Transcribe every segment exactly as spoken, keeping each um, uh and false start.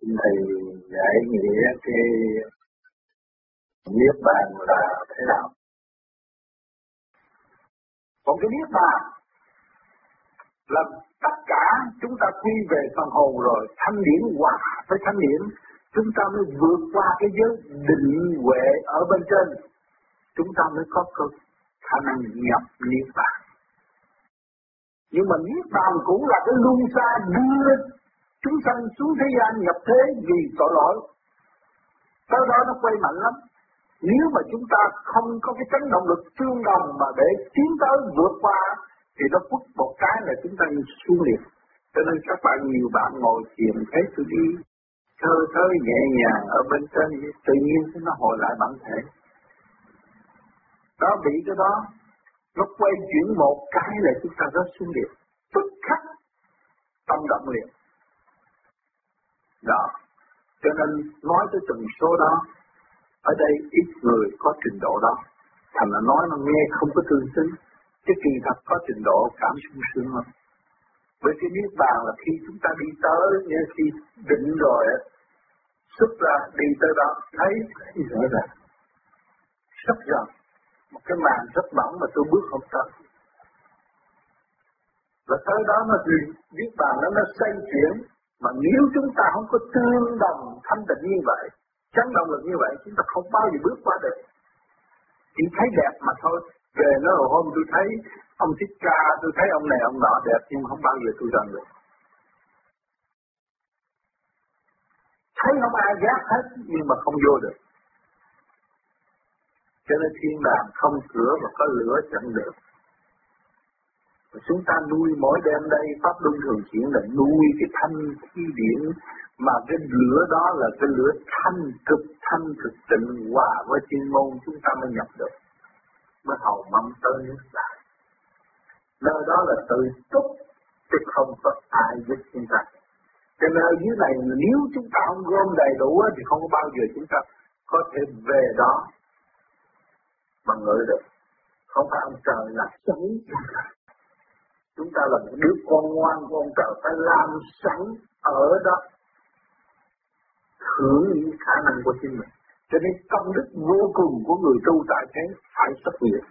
Thầy giải nghĩa cái niết bàn là thế nào? Còn cái niết bàn là tất cả chúng ta quy về phần hồn rồi, thanh điển hòa với thanh điển, chúng ta mới vượt qua cái giới định huệ ở bên trên, chúng ta mới có cơ khả năng nhập niết bàn. Nhưng mà niết bàn cũng là cái luân xa đưa chúng sanh xuống thế gian nhập thế vì tội lỗi. Tới đó nó quay mạnh lắm. Nếu mà chúng ta không có cái chấn động lực tương đồng mà để tiến tới vượt qua thì nó quất một cái là chúng ta xuống liền. Cho nên các bạn nhiều bạn ngồi thiền thấy tôi đi thơ thơ nhẹ nhàng ở bên trên, tự nhiên nó hồi lại bản thể. Đó bị cái đó, nó quay chuyển một cái là chúng ta rớt xuống liền, tức khắc tâm động liền. Đó, cho nên nói tới từng số đó, ở đây ít người có trình độ đó, thành là nói nó nghe không có tương xứng, chứ kỳ thật có trình độ cảm sung sướng lắm. Với cái niết bàn là khi chúng ta đi tới, như khi định rồi, xuất ra đi tới đó, thấy thấy rõ ràng, rất rõ. Một cái màn rất mỏng mà tôi bước không tới. Và tới đó nó niết bàn đó nó xoay chuyển. Mà nếu chúng ta không có tương đồng thanh tịnh như vậy, chấn động lực như vậy, chúng ta không bao giờ bước qua được. Chỉ thấy đẹp mà thôi. Về nó rồi hôm tôi thấy ông Thích Ca, tôi thấy ông này ông nọ đẹp, nhưng không bao giờ tôi gần được. Thấy không ai ghét hết, nhưng mà không vô được. Cho nên thiên đàng không cửa và có lửa chẳng được. Và chúng ta nuôi mỗi đêm đây, pháp luân thường chuyển là nuôi cái thanh khí điển, mà cái lửa đó là cái lửa thanh cực, thanh cực tịnh hòa với chuyên môn chúng ta mới nhập được, mới hầu mong tới nước đại. Nơi đó là tự túc, chứ không có ai giúp chúng ta. Cho nên ở dưới này nếu chúng ta không gom đầy đủ thì không có bao giờ chúng ta có thể về đó mà ngợi được. Không phải ông trời là sống chúng ta. Chúng ta là một đứa con ngoan của ông trời, phải làm sẵn ở đó, hưởng những khả năng của chính mình. Cho nên công đức vô cùng của người tu tại thế phải rất nhiều,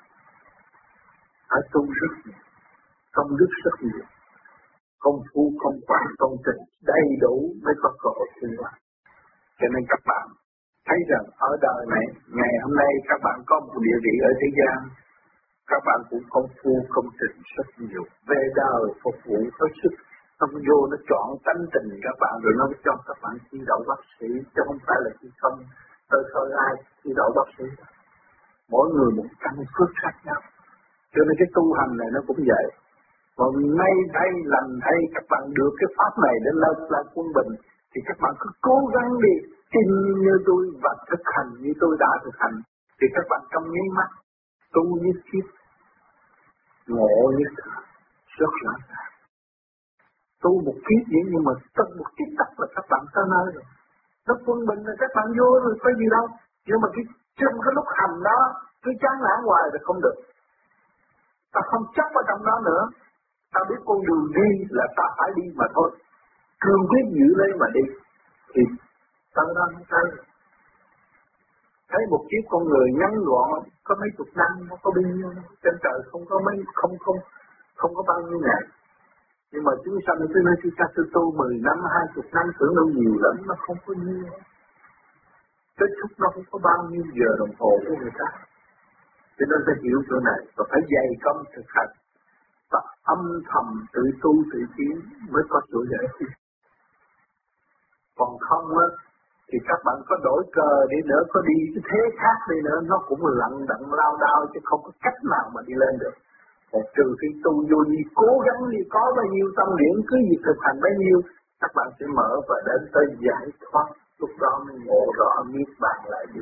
phải tu rất nhiều, công đức rất nhiều, công phu công quả công trình đầy đủ mới có cơ hội tiến hóa. Cho nên các bạn thấy rằng ở đời này, ngày hôm nay các bạn có một địa vị ở thế gian, các bạn cũng công phu công trình rất nhiều, về đời phục vụ hết sức, không vô nó chọn tánh tình các bạn rồi nó cho các bạn thi đậu bác sĩ, chứ không phải là thi công tôi thôi ai thi đậu bác sĩ. Mỗi người một căn phước khác nhau, cho nên cái tu hành này nó cũng vậy. Còn nay thay lành thay các bạn được cái pháp này để lên lại quân bình, thì các bạn cứ cố gắng đi, tin như tôi và thực hành như tôi đã thực hành, thì các bạn trong nháy mắt tu như kiếp, ngộ như thật, rất rõ ràng. Tu một kiếp vậy nhưng mà tất một kiếp tắc là các bạn tới nơi rồi. Nó quân bình là các bạn vô rồi, có gì đâu. Nhưng mà cái, trong cái lúc hành đó, cứ chán nản hoài là không được. Ta không chấp ở trong đó nữa. Ta biết con đường đi là ta phải đi mà thôi. Cương quyết giữ lấy mà đi. Thì tới đó không thấy. Thấy một chiếc con người ngắn gọn, có mấy chục năm, không có bao nhiêu. Trên trời không có mấy, không không không có bao nhiêu ngày. Nhưng mà chúng sanh tới nơi chúng ta tu mười năm, hai chục năm tưởng đâu nhiều lắm, nó không có nhiều. Kết thúc nó không có bao nhiêu giờ đồng hồ của người ta. Cho nên phải hiểu chỗ này và phải dày công thực hành. Và âm thầm tự tu tự tiến mới có chỗ giải quyết. Còn không á, thì các bạn có đổi cờ đi nữa, có đi cái thế khác đi nữa, nó cũng lặng đặng lao đao chứ không có cách nào mà đi lên được. Còn trừ khi tu vô đi, cố gắng đi, có bao nhiêu tâm điển, cứ việc thực hành bấy nhiêu, các bạn sẽ mở và đến tới giải thoát, lúc đó mới ngộ rõ niết bàn lại đi.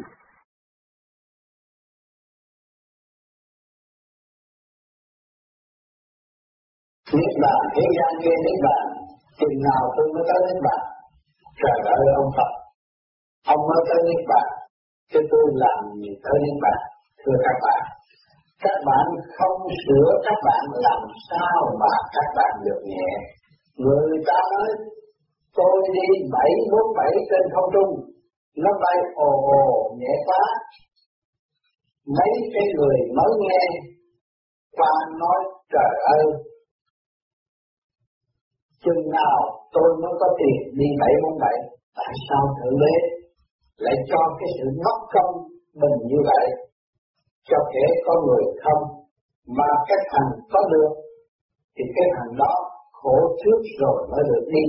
Niết bàn, thế gian nghe niết bàn, chừng nào tôi mới tới niết bàn? Trời ơi ông Phật, ông mới tới niết bàn, chứ tôi làm gì tới niết bàn? Thưa các bạn, các bạn không sửa các bạn làm sao mà các bạn được nhẹ. Người ta nói tôi đi bảy bốn bảy trên không trung, nó bay ồ ồ nhẹ quá. Mấy cái người mới nghe qua nói trời ơi, chừng nào tôi mới có tiền đi bảy bốn bảy? Tại sao Thượng Đế lại cho cái sự mất công mình như vậy, cho kẻ có người không, mà cái thằng có được thì cái thằng đó khổ trước rồi mới được đi.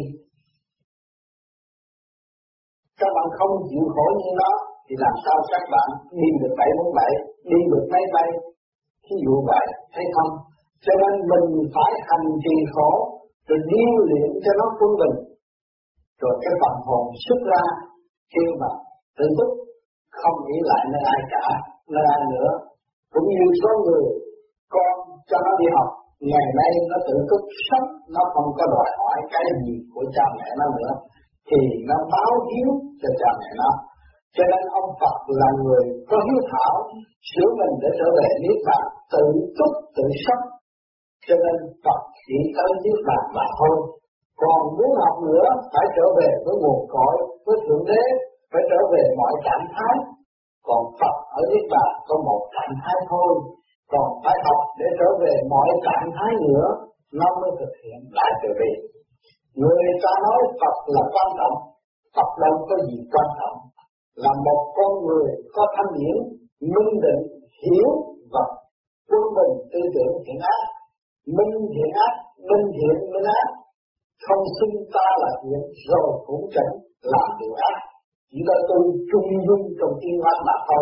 Các bạn không chịu khổ như nó thì làm sao các bạn đi được bảy bốn bảy, đi được máy bay, ví dụ vậy, thấy không? Cho nên mình phải hành trì khổ, rồi điêu luyện cho nó quân bình, rồi cái phần hồn xuất ra, kêu mà tự túc, không nghĩ lại nơi ai cả, nơi ai nữa. Cũng như số người con cho nó đi học, ngày nay nó tự túc sống, nó không có đòi hỏi cái gì của cha mẹ nó nữa, thì nó báo hiếu cho cha mẹ nó. Cho nên ông Phật là người có hiếu thảo, sửa mình để trở về niết bàn, tự túc tự sống. Cho nên Phật chỉ tới niết bàn mà thôi. Còn muốn học nữa phải trở về với nguồn cội, với Thượng Đế, phải trở về mọi trạng thái. Còn Phật ở niết bàn có một trạng thái thôi, còn phải học để trở về mọi trạng thái nữa, nó mới thực hiện lại từ bi. Người ta nói Phật là quan trọng, Phật đâu có gì quan trọng, là một con người có thanh điển, minh định, hiểu và quân bình tư tưởng thiện ác, minh thiện ác, minh thiện minh ác, không xưng ta là thiện rồi cũng chẳng làm điều ác, chỉ là tu trung dung trong tiên hóa mà thôi.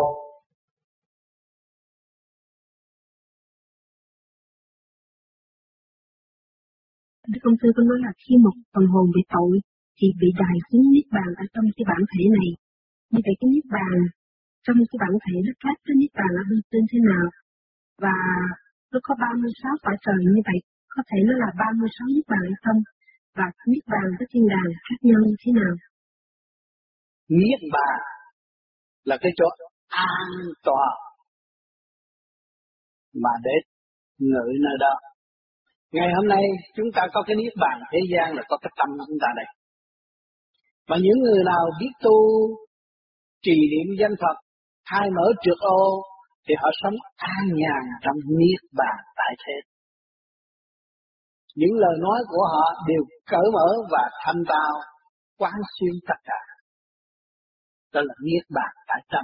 Đức Công Sư có nói là khi một phần hồn bị tội thì bị đày xuống niết bàn ở trong cái bản thể này. Như vậy cái niết bàn trong cái bản thể nó khác với niết bàn ở bên trên thế nào? Và nó có ba mươi sáu cõi trời như vậy, có thể nó là ba mươi sáu niết bàn hay không? Và niết bàn với thiên đàng khác nhau như thế nào? Niết bàn là cái chỗ an toàn mà để ngự nơi đó. Ngày hôm nay chúng ta có cái niết bàn thế gian là có cái tâm chúng ta đây. Mà những người nào biết tu trì niệm danh Phật, khai mở trượt ô thì họ sống an nhàn trong niết bàn tại thế. Những lời nói của họ đều cởi mở và thanh tao, quán xuyên tất cả. Đó là niết bàn tại tâm.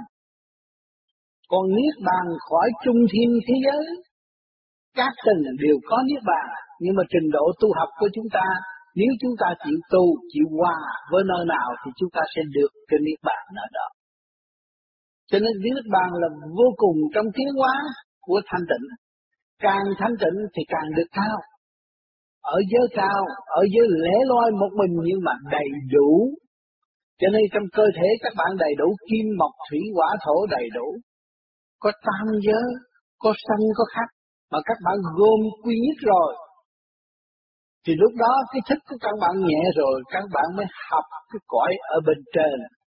Còn niết bàn khỏi trung thiên thế giới, các tình đều có niết bàn, nhưng mà trình độ tu học của chúng ta, nếu chúng ta chịu tu, chịu hòa với nơi nào thì chúng ta sẽ được cái niết bàn ở đó. Cho nên niết bàn là vô cùng trong tiến hóa của thanh tịnh. Càng thanh tịnh thì càng được cao. Ở giới cao, ở giới lẻ loi một mình nhưng mà đầy đủ. Cho nên trong cơ thể các bạn đầy đủ kim, mộc, thủy, hỏa, thổ đầy đủ. Có tam giới, có sanh, có khắc. Mà các bạn gồm quy nhất rồi. Thì lúc đó cái thức của các bạn nhẹ rồi, các bạn mới học cái cõi ở bên trên.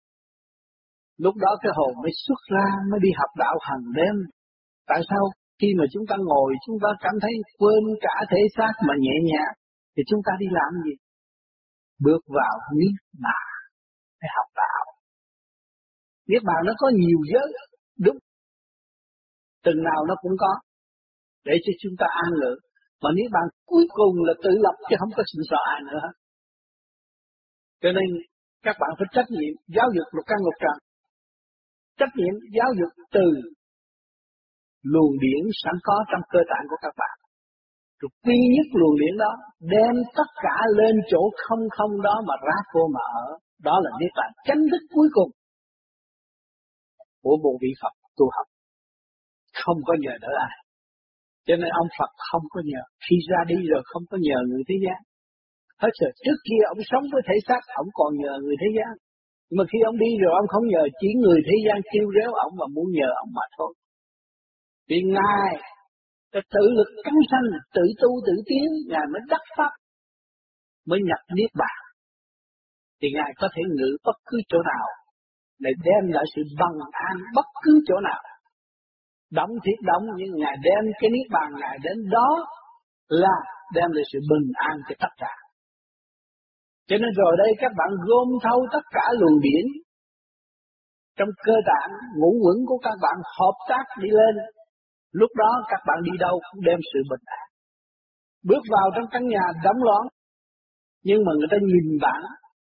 Lúc đó cái hồn mới xuất ra, mới đi học đạo hàng đêm. Tại sao? Khi mà chúng ta ngồi, chúng ta cảm thấy quên cả thể xác mà nhẹ nhàng, thì chúng ta đi làm gì? Bước vào niết bàn để học đạo. Niết bàn nó có nhiều giới, đúng. Từng nào nó cũng có, để cho chúng ta an ngự. Mà niết bàn cuối cùng là tự lập chứ không có sự sợ ai nữa. Cho nên các bạn phải trách nhiệm giáo dục lục căn lục trần. Trách nhiệm giáo dục từ luồng điển sẵn có trong cơ tạng của các bạn. Rồi quy nhất luồng điển đó, đem tất cả lên chỗ không không đó mà rác vô mà ở. Đó là niết bàn chánh thức cuối cùng của bộ vị Phật tu học. Không có nhờ đỡ ai. Cho nên ông Phật không có nhờ. Khi ra đi rồi không có nhờ người thế gian. Hết rồi, trước kia ông sống với thể xác, ông còn nhờ người thế gian. Nhưng mà khi ông đi rồi ông không nhờ, chỉ người thế gian kêu réo ông mà muốn nhờ ông mà thôi. Vì Ngài đã tự lực cắn sanh, tự tu tự tiến, Ngài mới đắc pháp, mới nhập niết bàn. Thì Ngài có thể ngự bất cứ chỗ nào, để đem lại sự bằng an bất cứ chỗ nào. Động thiệt động, nhưng Ngài đem cái niết bàn Ngài đến đó là đem lại sự bình an cho tất cả. Cho nên rồi đây các bạn gom thâu tất cả luồng điển trong cơ tạng ngũ quẩn của các bạn hợp tác đi lên. Lúc đó các bạn đi đâu cũng đem sự bình an. Bước vào trong căn nhà đóng loạn, nhưng mà người ta nhìn bạn,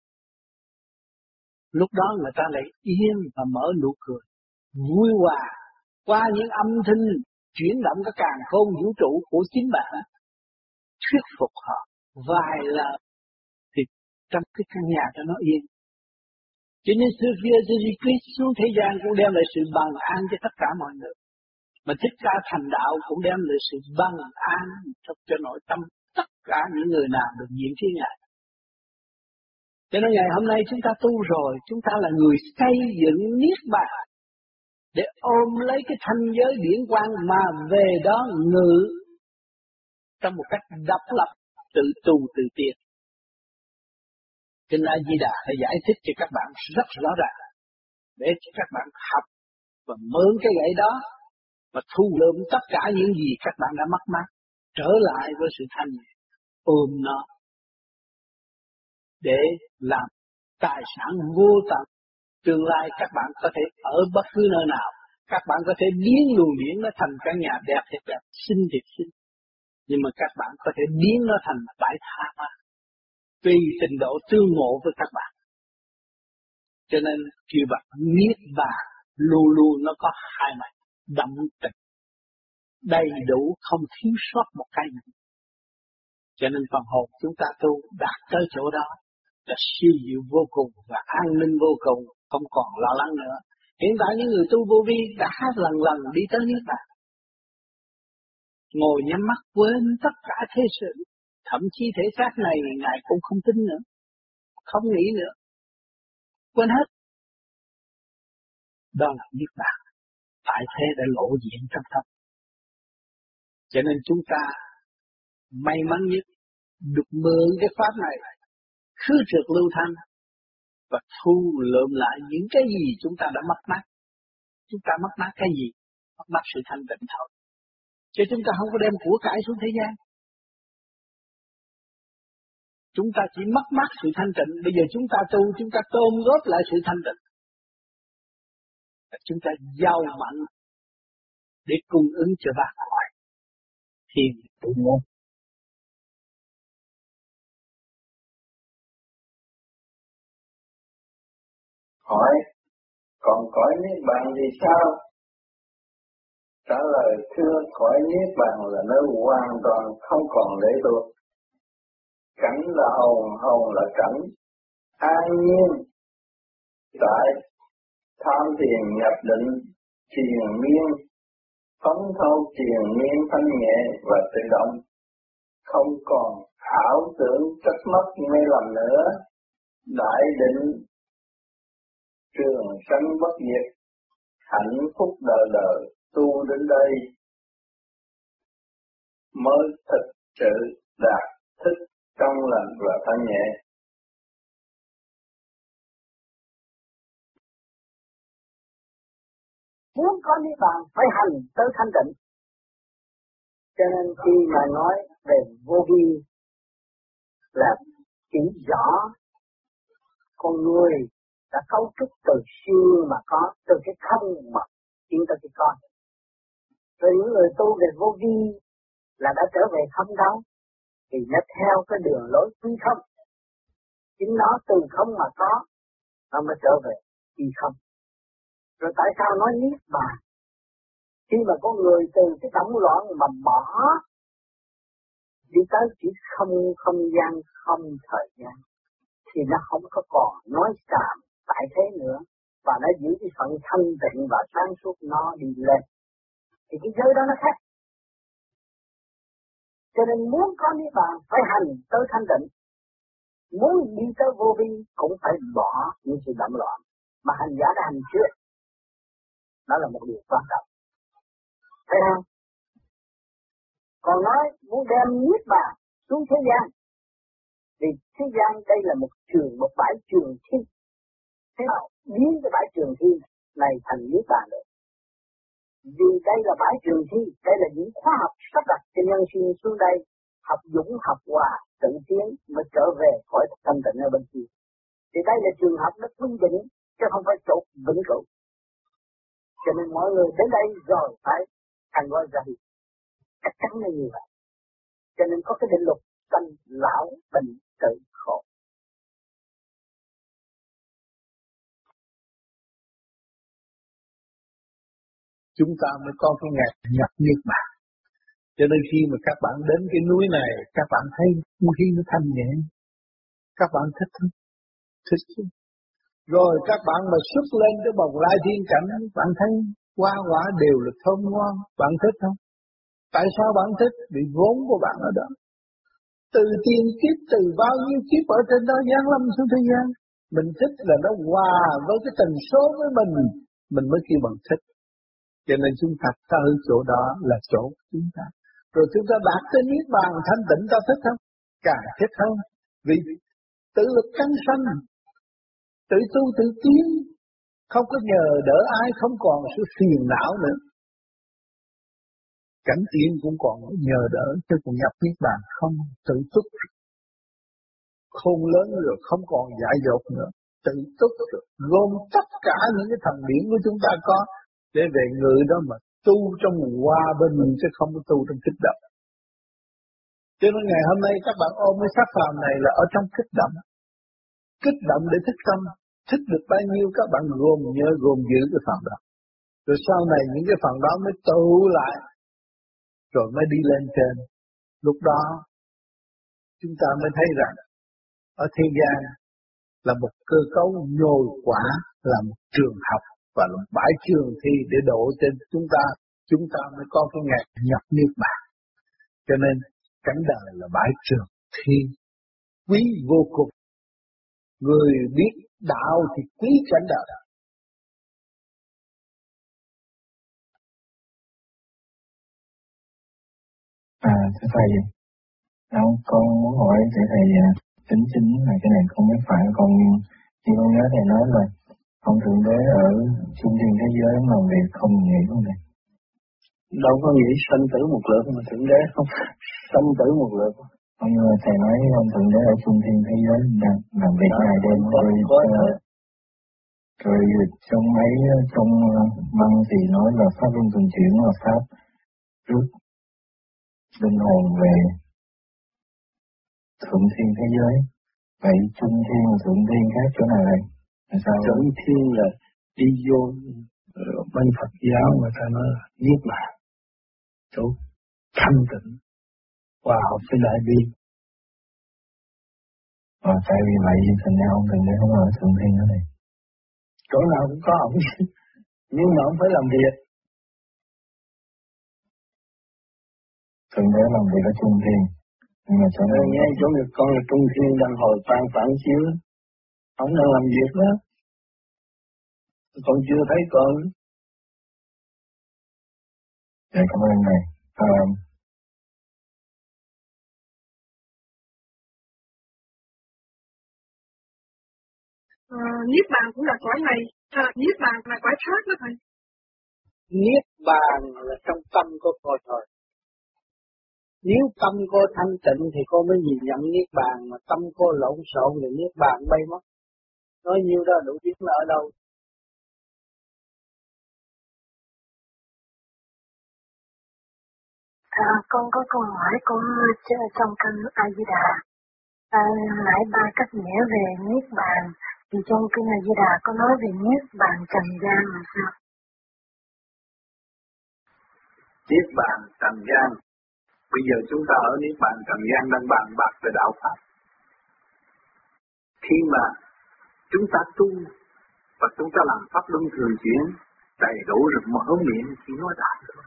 lúc đó người ta lại yên và mở nụ cười, vui hòa qua những âm thanh chuyển động cái càn khôn vũ trụ của chính bạn, thuyết phục họ vài lời thì trong cái căn nhà cho nó yên. Cho nên xưa kia Jesus Christ xuống thế gian cũng đem lại sự bằng an cho tất cả mọi người. Mà Thích Ca thành đạo cũng đem lại sự bằng an cho, cho nội tâm tất cả những người nào được nhiễm với Ngài. Cho nên ngày hôm nay chúng ta tu rồi, chúng ta là người xây dựng niết bàn để ôm lấy cái thanh giới điển quang mà về đó ngự trong một cách độc lập, tự tu tự tiến. Cho nên A Di Đà đã giải thích cho các bạn rất rõ ràng để cho các bạn học và mượn cái gậy đó và thu lượm tất cả những gì các bạn đã mất mát trở lại với sự thanh nhẹ, ôm nó để làm tài sản vô tận. Tương lai các bạn có thể ở bất cứ nơi nào, các bạn có thể biến luồng điển nó thành căn nhà đẹp thiệt đẹp, xinh thiệt xinh, nhưng mà các bạn có thể biến nó thành bãi tha ma tùy trình độ tương ngộ với các bạn. Cho nên kêu bạn niết bàn luôn luôn nó có hai mặt, đậm tịch đầy đủ, không thiếu sót một cái gì. Cho nên phần hồn chúng ta tu đạt tới chỗ đó là siêu diệu vô cùng và an ninh vô cùng, không còn lo lắng nữa. Hiện tại những người tu vô vi đã lần lần đi tới niết bàn, ngồi nhắm mắt quên tất cả thế sự, thậm chí thể xác này Ngài cũng không tin nữa, không nghĩ nữa, quên hết. Đó là niết bàn, tại thế đã lộ diện trong tâm. Cho nên chúng ta may mắn nhất được mượn cái pháp này khứ trượt lưu thanh và thu lượm lại những cái gì chúng ta đã mất mát. Chúng ta mất mát cái gì? Mất mát sự thanh tịnh thôi. Chứ chúng ta không có đem của cải xuống thế gian. Chúng ta chỉ mất mát sự thanh tịnh. Bây giờ chúng ta tu, chúng ta tôm góp lại sự thanh tịnh. Chúng ta giàu mạnh để cung ứng cho ba cõi thiền tự môn. Hỏi, còn cõi niết bàn thì sao? Trả lời, thưa, cõi niết bàn là nơi hoàn toàn không còn lệ thuộc. Cảnh là hồn, hồn là cảnh, an nhiên. Tại tham thiền nhập định, triền miên, phóng thâu triền miên thanh nhẹ và tự động, không còn ảo tưởng trách móc mê lầm nữa. Đại định trường sanh bất diệt, hạnh phúc đời đời, tu đến đây mới thực sự đạt thức trong lành và thanh nhẹ. Muốn có niết bàn phải hành tới thanh tịnh. Cho nên khi mà nói về vô vi là chỉ rõ con người đã cấu trúc từ xưa mà có, từ cái không mà tiến tới cái con. Rồi những người tu về vô vi là đã trở về không đâu, thì nó theo cái đường lối quy không. Chính nó từ không mà có, nó mới trở về quy không. Rồi tại sao nói niết bàn? Khi mà có người từ cái động loạn mà bỏ đi tới chỉ không không gian, không thời gian, thì nó không có còn nói xàm tại thế nữa, và nó giữ cái phận thanh tịnh và sáng suốt nó đi lên. Thì cái giới đó nó khác. Cho nên muốn có niết bàn phải hành tới thanh tịnh, muốn đi tới vô vi cũng phải bỏ những sự động loạn, mà hành giả đã hành chưa. Đó là một điều quan trọng. Thấy không? Còn nói muốn đem niết bàn xuống thế gian, thì thế gian đây là một trường, một bãi trường thi. Thế nào biến cái bãi trường thi này thành niết bàn được? Vì đây là bãi trường thi, đây là những khoa học sắp đặt cho nhân sinh xuống đây, học dũng, học hòa, tự tiến mới trở về khỏi thanh tịnh ở bên kia. Thì đây là trường hợp nó quy định chứ không phải chỗ vĩnh cửu. Cho nên mọi người đến đây rồi phải thành gọi ra đi. Chắc chắn là như vậy. Cho nên có cái định luật sanh lão bệnh tử khổ. Chúng ta mới có cái ngày nhập niết bàn. Cho nên khi mà các bạn đến cái núi này, các bạn thấy không khí nó thanh nhẹ. Các bạn thích không? Thích chứ. Rồi các bạn mà xuất lên cái bồng lai thiên cảnh, bạn thấy hoa quả đều là thơm ngon. Bạn thích không? Tại sao bạn thích? Vì vốn của bạn ở đó. Từ tiền kiếp, từ bao nhiêu kiếp ở trên đó giáng lâm xuống thế gian. Mình thích là nó hòa với cái tần số với mình. Mình mới kêu bằng thích. Cho nên chúng ta tới chỗ đó là chỗ của chúng ta. Rồi chúng ta đạt tới niết bàn thanh tịnh, ta thích không? Càng thích hơn. Vì tự lực căng sanh, tự tu tự tiến, không có nhờ đỡ ai, không còn sự phiền não nữa. Cảnh tiên cũng còn nhờ đỡ, chứ còn nhập niết bàn không, tự túc. Khôn lớn rồi, không còn dại dột nữa, tự túc rồi, gồm tất cả những cái thần điển của chúng ta có, để về người đó mà tu trong hòa bình, chứ không có tu trong kích động. Cho nên ngày hôm nay các bạn ôm cái pháp phàm này là ở trong kích động. Kích động để thích tâm, thích được bao nhiêu các bạn gồm nhớ, gồm giữ cái phần đó. Rồi sau này những cái phần đó mới tụ lại, rồi mới đi lên trên. Lúc đó, chúng ta mới thấy rằng, ở thế gian là một cơ cấu nhồi quả, là một trường học, và là một bãi trường thi để đổ trên chúng ta. Chúng ta mới có cái ngày nhập niết bàn. Cho nên, cảnh đời là bãi trường thi, quý vô cùng. Người biết đạo thì quý cảnh đời. À, thưa Thầy, đâu, con muốn hỏi để Thầy chính chính là cái này không biết phải con, khi con nhớ Thầy nói là ông Thượng Đế ở trung thiên thế giới làm việc không nghĩ không Thầy? Đâu có nghĩ sanh tử một lượt mà Thượng Đế không sanh tử một lượt. Ông như Thầy nói ông Thượng Đế ở trung thiên thế giới làm, làm việc ngày đêm rồi, rồi trong mấy trong băng thì nói là pháp luân thường chuyển là pháp trước linh hồn về thượng thiên thế giới. Vậy trung thiên và thượng thiên khác chỗ nào đây? Là sao? Thượng thiên là đi vô bên Phật giáo người ta nói là niết bàn, chỗ thanh tịnh, hòa hợp với đại bi. Và tại vì vậy thành ra ông Thượng Đế không ở thượng thiên nữa này. Chỗ nào cũng có ông, nhưng mà ông phải làm việc. Thượng Đế làm việc ở trung thiên, nhưng mà chỗ nào nghe chỗ người con là trung thiên đang hồi tan phản chiếu, ông đang làm việc đó, con chưa thấy con. Dạ cảm ơn Thầy. À, À, niết bàn cũng là cõi này, à, niết bàn là cõi khác đó Thầy. Niết bàn là trong tâm của cô thôi. Nếu tâm cô thanh tịnh thì cô mới nhìn nhận niết bàn, mà tâm cô lộn xộn thì niết bàn bay mất. Nói nhiêu đó đủ biết là ở đâu. À, con có câu hỏi con trong kinh A Di Đà. À, nãy ba cách nghĩa về niết bàn, thì trong kinh A Di Đà có nói về niết bàn trần gian là sao? Niết bàn trần gian. Bây giờ chúng ta ở niết bàn trần gian đang bàn bạc về đạo pháp. Khi mà chúng ta tu và chúng ta làm pháp luân thường chuyển đầy đủ rồi mở miệng chỉ nói đạo thôi.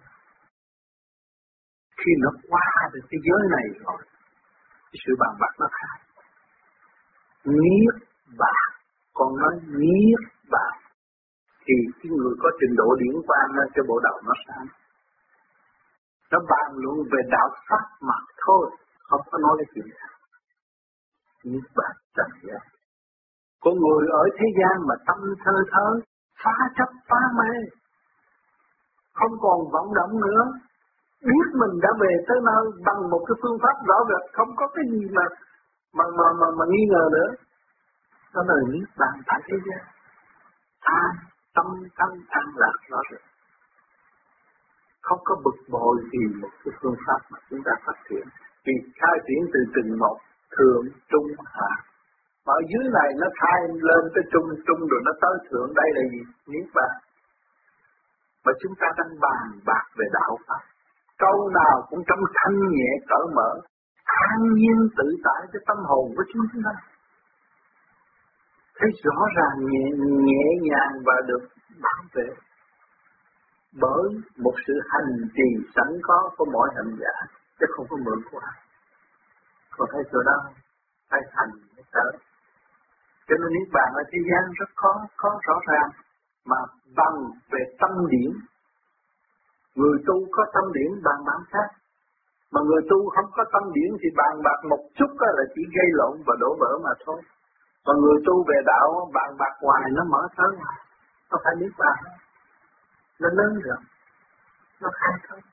Khi nó qua được cái giới này rồi, sự bàn bạc nó khác. Niết bàn, còn nói niết bàn thì cái người có trình độ điển quang lên cho bộ đầu nó sáng. Nó bàn luận về đạo pháp mà thôi, không có nói cái chuyện khác. Niết bàn trần gian. Con người ở thế gian mà tâm thơ thớ, phá chấp phá mê, không còn vọng động nữa, biết mình đã về tới nơi bằng một cái phương pháp rõ rệt, không có cái gì mà mà mà mà, mà nghi ngờ nữa. Đó là niết bàn tại thế gian. An tâm thanh an lạc rõ rệt. Không có bực bội vì một cái phương pháp mà chúng ta phát triển. Vì khai triển từ từng một thượng trung hạ. Mà ở dưới này nó khai lên tới trung trung rồi nó tới thượng, đây là gì? Niết bàn. Và chúng ta đang bàn bạc về đạo pháp. Câu nào cũng trong thanh nhẹ cởi mở, an nhiên tự tại cho tâm hồn của chúng ta. Thấy rõ ràng nhẹ, nhẹ nhàng và được bảo vệ bởi một sự hành trì sẵn có của mỗi hành giả, chứ không có mượn của ai. Còn thấy chỗ đó, phải hành mới tới. Cho nên niết bàn ở thế gian rất khó, khó rõ ràng, mà bằng về tâm điển. Người tu có tâm điển bàn bạc khác, mà người tu không có tâm điển thì bàn bạc một chút là chỉ gây lộn và đổ vỡ mà thôi. Còn người tu về đạo bàn bạc hoài nó mở tới hoài, nó phải niết bàn, nó lớn rồi, nó khai thông.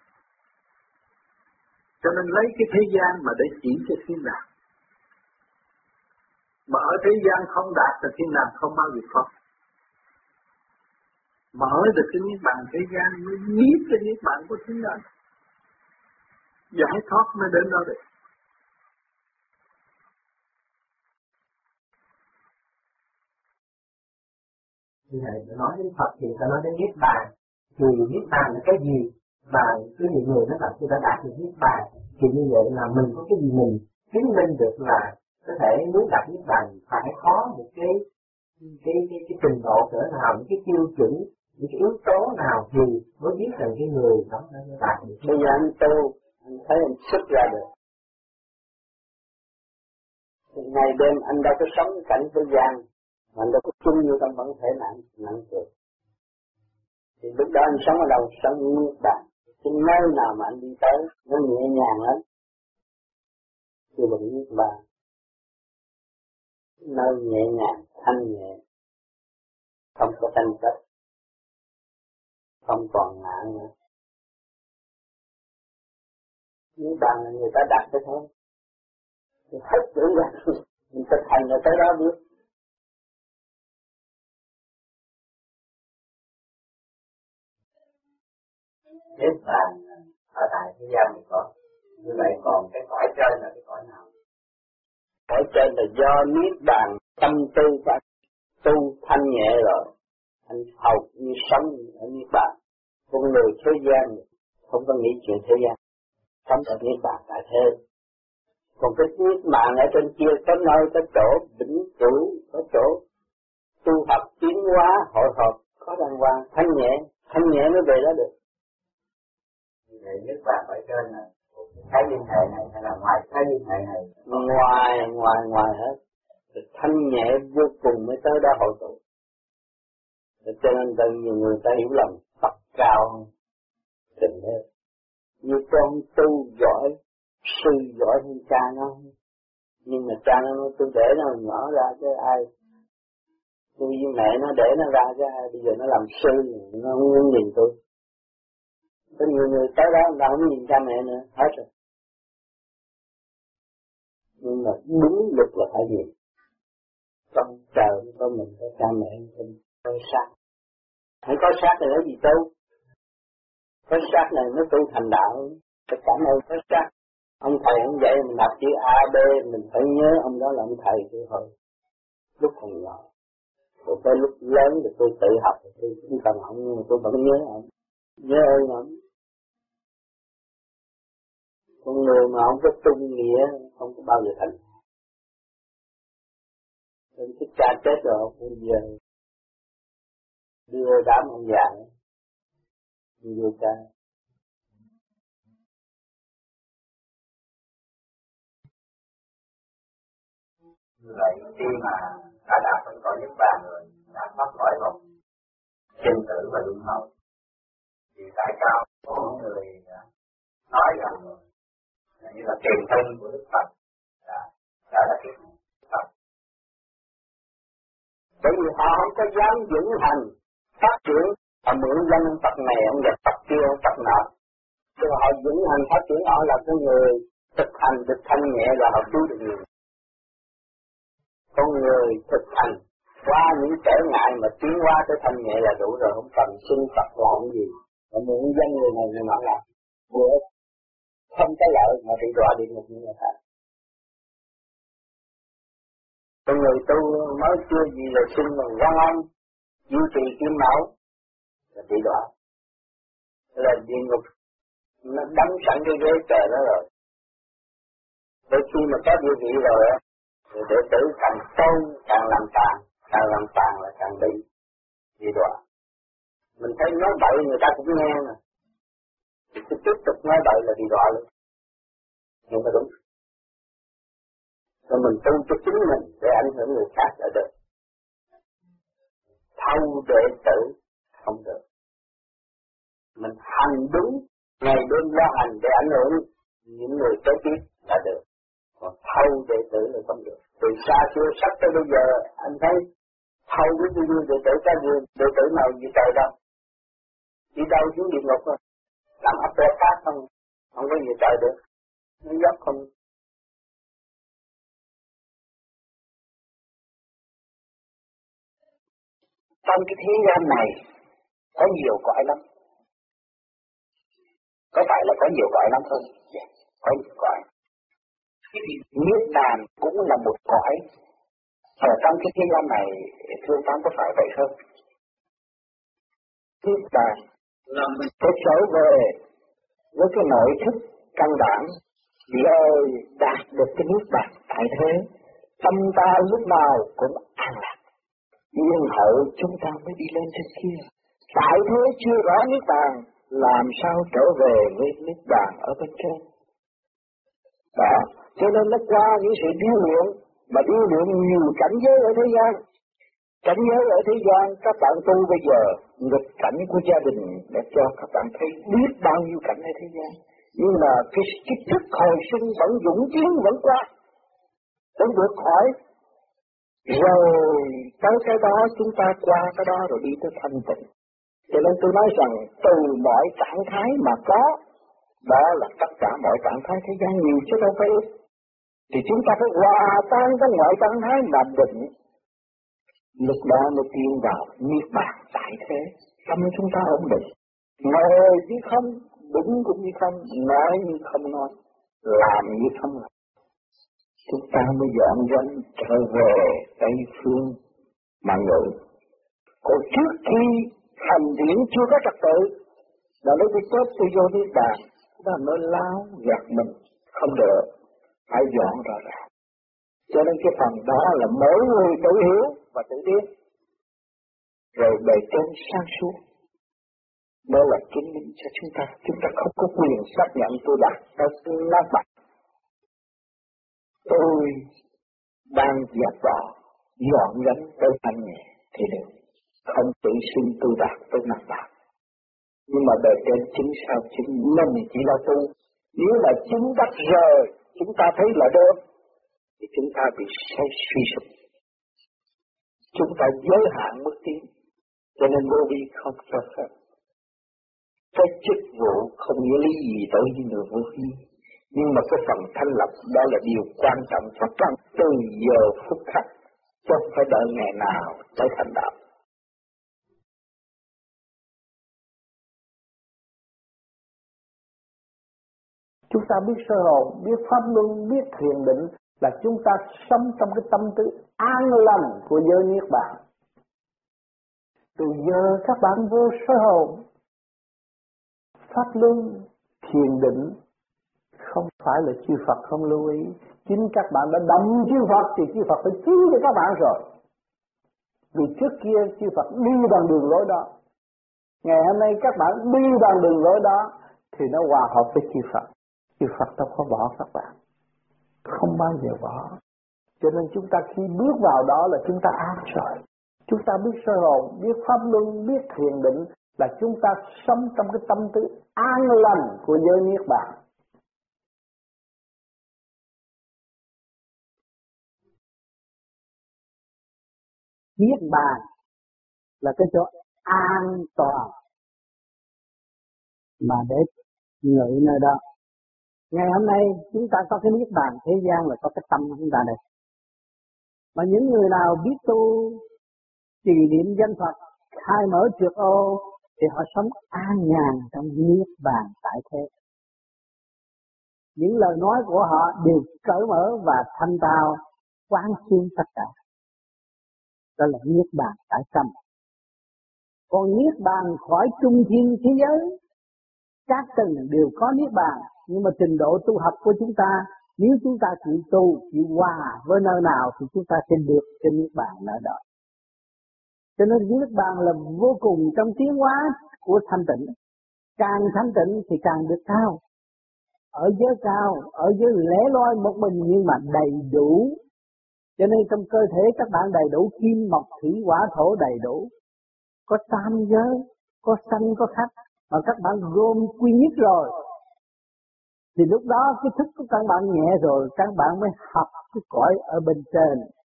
Cho nên lấy cái thế gian mà để chỉ cho thiên đàng. Mà ở thế gian không đạt thì thiên đàng không bao giờ có. Mở được cái niết bàn thế gian mới biết cái niết bàn của thiên đàng. Giải thoát mới đến đó được. Như vậy nói đến Phật thì ta nói đến niết bàn. Thì niết bàn là cái gì? Và có nhiều người nói là tôi đã đạt được niết bàn. Thì như vậy là mình có cái gì mình chứng minh được là có thể muốn đạt niết bàn phải có một cái cái cái, cái trình độ cỡ nào, những cái tiêu chuẩn, những cái yếu tố nào thì mới biết rằng cái người đó đã đạt được. Bây giờ anh tu, anh thấy anh xuất ra được. Ngày đêm anh đâu có sống cảnh thế gian, mà anh đâu có chung như trong bản thể nặng nặng được. Thì lúc đó anh sống ở đâu? Sống như niết bàn. Cái nơi nào mà anh đi tới nó nhẹ nhàng lắm, chưa bằng niết bàn. Nơi nhẹ nhàng, thanh nhẹ, không có tranh chấp, không còn ngã nữa. Niết bàn là người ta đặt cái thôi. Thì hết tưởng ra, mình thực hành là tới đó biết. Niết bàn ở tại thế gian này có. Như vậy còn cái cõi trên là cái cõi nào? Cõi trên là do niết bàn tâm tư và tu thanh nhẹ rồi, anh hầu như sống ở niết bàn. Con người thế gian không có nghĩ chuyện thế gian, sống ở niết bàn tại thế. Còn cái niết bàn ở trên kia có nơi, có chỗ vĩnh cửu, có chỗ tu học tiến hóa, hội họp, có đàng hoàng, thanh nhẹ, thanh nhẹ mới về đó được. Vậy niết bàn ở trên là cái liên hệ này hay là ngoài cái liên hệ này? Ngoài, ngoài, ngoài hết. Thanh nhẹ vô cùng mới tới đó hội tụ. Cho nên tự nhiều người ta hiểu lầm Phật cao tình thế. Như con tu giỏi, sư giỏi hơn cha nó. Nhưng mà cha nó nói tôi để nó nhỏ ra chứ ai. Tôi với mẹ nó để nó ra chứ ai. Bây giờ nó làm sư, nó không muốn nhìn tôi. Có nhiều người tới đó người ta không nhìn cha mẹ nữa, hết rồi. Nhưng mà đúng luật là phải nhìn. Trong trời có mình, có cha mẹ, có sát. Hãy có sát này nói gì tu? Có sát này mới tu thành đạo. Tất cả nơi có sát. Ông thầy ông dạy mình đọc chữ A, B, mình phải nhớ ông đó là ông thầy tôi thôi. Lúc còn nhỏ. Rồi tới lúc lớn thì tôi tự học, tôi không cần ông nhưng mà tôi vẫn nhớ ông. Nhớ ơn ông. Con người mà không có tu nghĩa không có bao giờ thành. Nên cái cha chết rồi bây giờ đưa đám ông già đưa cha. Như vậy khi mà đã đạt đến cõi niết bàn rồi, đã thoát khỏi vòng sinh tử và luân hồi, thì tại sao có người nói rằng là như là tiền thân của Đức Phật đã đã là cái Phật? Bởi vì họ không có dám vững hành phát triển, họ mượn danh Phật này, ông gặp Phật kia, ông Phật nọ, Rồi họ vững hành phát triển, họ là cái người thực hành được thanh nhẹ là họ cứu được người. Con người thực hành qua những trở ngại mà tiến hóa tới thanh nhẹ là đủ rồi, không cần xin Phật làm gì. Mà muốn danh người này người nọ làm, vừa không có lợi mà bị đọa địa ngục như người ta. Con người tu mới chưa gì là xin bằng văn ông, duy trì kim mẫu là bị đọa. Là địa ngục nó đóng sẵn cái ghế chờ đó rồi. Đôi khi mà có địa vị rồi á, thì đệ tử càng tôn, càng làm tàn, càng làm tàn là càng đi, bị đọa. Mình thấy nói bậy người ta cũng nghe nè, thì cứ tiếp tục nói bậy là bị đọa luôn. Nhưng mà đúng. Rồi mình tu cho chính mình để ảnh hưởng người khác là được. Thâu đệ tử không được. Mình hành đúng, ngày đêm lo hành để ảnh hưởng những người kế tiếp là được. Còn thâu đệ tử là không được. Từ xa xưa sắp tới bây giờ anh thấy thâu với bao nhiêu đệ tử có nhiều đệ tử nào gì trời đâu. Chỉ đâu xuống địa ngục thôi. Làm ấp bé khác không, không có gì trời được. Nó dốc không. Trong cái thế gian này có nhiều cõi lắm. Có phải là có nhiều cõi lắm không? Yeah, có nhiều cõi. Niết bàn cũng là một cõi. Ở trong cái thế gian này, thưa Tám có phải vậy không? Niết bàn là mình phải trở về với cái nội thức căn bản. Vì ơi, đạt được cái niết bàn tại thế, tâm ta lúc nào cũng an lạc. Nhưng hậu chúng ta mới đi lên trên kia. Tại thế chưa rõ niết bàn, làm sao trở về với niết bàn ở bên trên. Đó, cho nên nó qua những sự điêu luyện, mà điêu luyện nhiều cảnh giới ở thế gian. Cảnh giới ở thế gian, các bạn tu bây giờ, nghịch cảnh của gia đình để cho các bạn thấy biết bao nhiêu cảnh ở thế gian. Nhưng mà cái, cái thức hồi sinh vẫn dũng chiến vẫn qua, vẫn vượt khỏi. Rồi tới cái đó chúng ta qua cái đó rồi đi tới thanh tịnh. Cho nên tôi nói rằng từ mọi trạng thái mà có, đó là tất cả mọi trạng thái thế gian nhiều chứ đâu phải ít. Thì chúng ta phải hòa tan với mọi trạng thái mà định. Lúc đó mới tiến vào niết bàn tại thế. Tâm chúng ta ổn định. Ngồi như không, đứng cũng như không, nói như không nói, làm như không làm. Chúng ta mới dọn danh trở về Tây Phương mà ngự. Còn trước khi hành điển chưa có trật tự, là nói tôi chết tôi vô niết bàn, chúng ta mới láo gạt mình, không được, phải dọn rõ ràng. Cho nên cái phần đó là mỗi người tự hiểu và tự biết. Rồi bề trên sáng suốt mới là chứng minh cho chúng ta. Chúng ta không có quyền xác nhận tôi đạt tới nát bạc. Tôi đang dẹp bỏ, dọn gánh tới thanh nhẹ thì được. Không tự xưng tôi đạt tới nát bạc. Nhưng mà bề trên chứng sao chứng mình chỉ là tu. Nếu là chứng đắc rồi chúng ta thấy là được, thì chúng ta bị say suy sụp. Chúng ta giới hạn mức tiến, cho nên vô vi không cho phép. Cái chức vụ không nghĩa lý gì tới với người vô vi. Nhưng mà cái phần thanh lập đó là điều quan trọng phát triển từ giờ phút khắc, chứ không phải đợi ngày nào tới thành đạo. Chúng ta biết sơ hồn, biết pháp luân, biết thiền định là chúng ta sống trong cái tâm tư an lành của giới niết bàn. Từ giờ các bạn vô sơ hồn, pháp luân, thiền định không phải là chư Phật không lưu ý. Chính các bạn đã đâm chư Phật thì chư Phật phải cứu cho các bạn rồi. Vì trước kia chư Phật đi bằng đường lối đó. Ngày hôm nay các bạn đi bằng đường lối đó thì nó hòa hợp với chư Phật. Chư Phật đâu có bỏ các bạn. Không bao giờ bỏ. Cho nên chúng ta khi bước vào đó là chúng ta an rồi. Chúng ta biết sơ hồn, biết pháp luân, biết thiền định là chúng ta sống trong cái tâm tư an lành của giới niết bàn. Niết bàn là cái chỗ an toàn mà để ngự nơi đó. Ngày hôm nay chúng ta có cái niết bàn thế gian là có cái tâm của chúng ta đây. Mà những người nào biết tu trì niệm danh Phật, khai mở trượt ô thì họ sống an nhàn trong niết bàn tại thế. Những lời nói của họ đều cởi mở và thanh tao, quán xuyên tất cả. Đó là niết bàn tại tâm. Còn niết bàn khỏi trung thiên thế giới, các tầng đều có niết bàn, nhưng mà trình độ tu học của chúng ta, nếu chúng ta chịu tu, chịu hòa với nơi nào thì chúng ta sẽ được trên niết bàn nơi đó. Cho nên niết bàn là vô cùng trong tiến hóa của thanh tịnh. Càng thanh tịnh thì càng được cao. Ở giới cao, ở giới lẻ loi một mình nhưng mà đầy đủ. Cho nên trong cơ thể các bạn đầy đủ kim, mộc, thủy, hỏa, thổ đầy đủ. Có tam giới, có sanh, có khách. Mà các bạn gom quy nhất rồi. Thì lúc đó cái thức của các bạn nhẹ rồi, các bạn mới học cái cõi ở bên trên.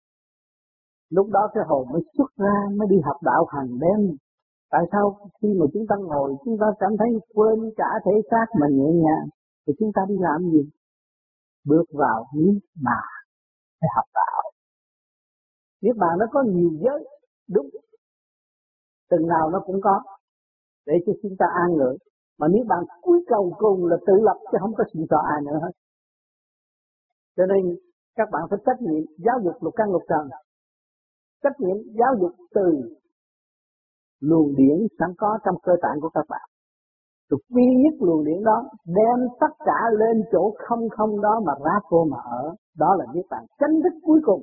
Lúc đó cái hồn mới xuất ra, mới đi học đạo hàng đêm. Tại sao khi mà chúng ta ngồi, chúng ta cảm thấy quên cả thể xác mình nhẹ nhàng, thì chúng ta đi làm gì? Bước vào niết bàn để học đạo. Niết bàn nó có nhiều giới, đúng. Từng nào nó cũng có, để cho chúng ta an ngữ. Mà niết bàn cuối cầu cùng là tự lập, chứ không có sự cho ai nữa hết. Cho nên các bạn phải trách nhiệm giáo dục lục căn lục trần. Trách nhiệm giáo dục từ luồng điển sẵn có trong cơ tạng của các bạn. Rồi duy nhất luồng điển đó đem tất cả lên chỗ không không đó mà ráp vô mà ở. Đó là niết bàn chánh thức cuối cùng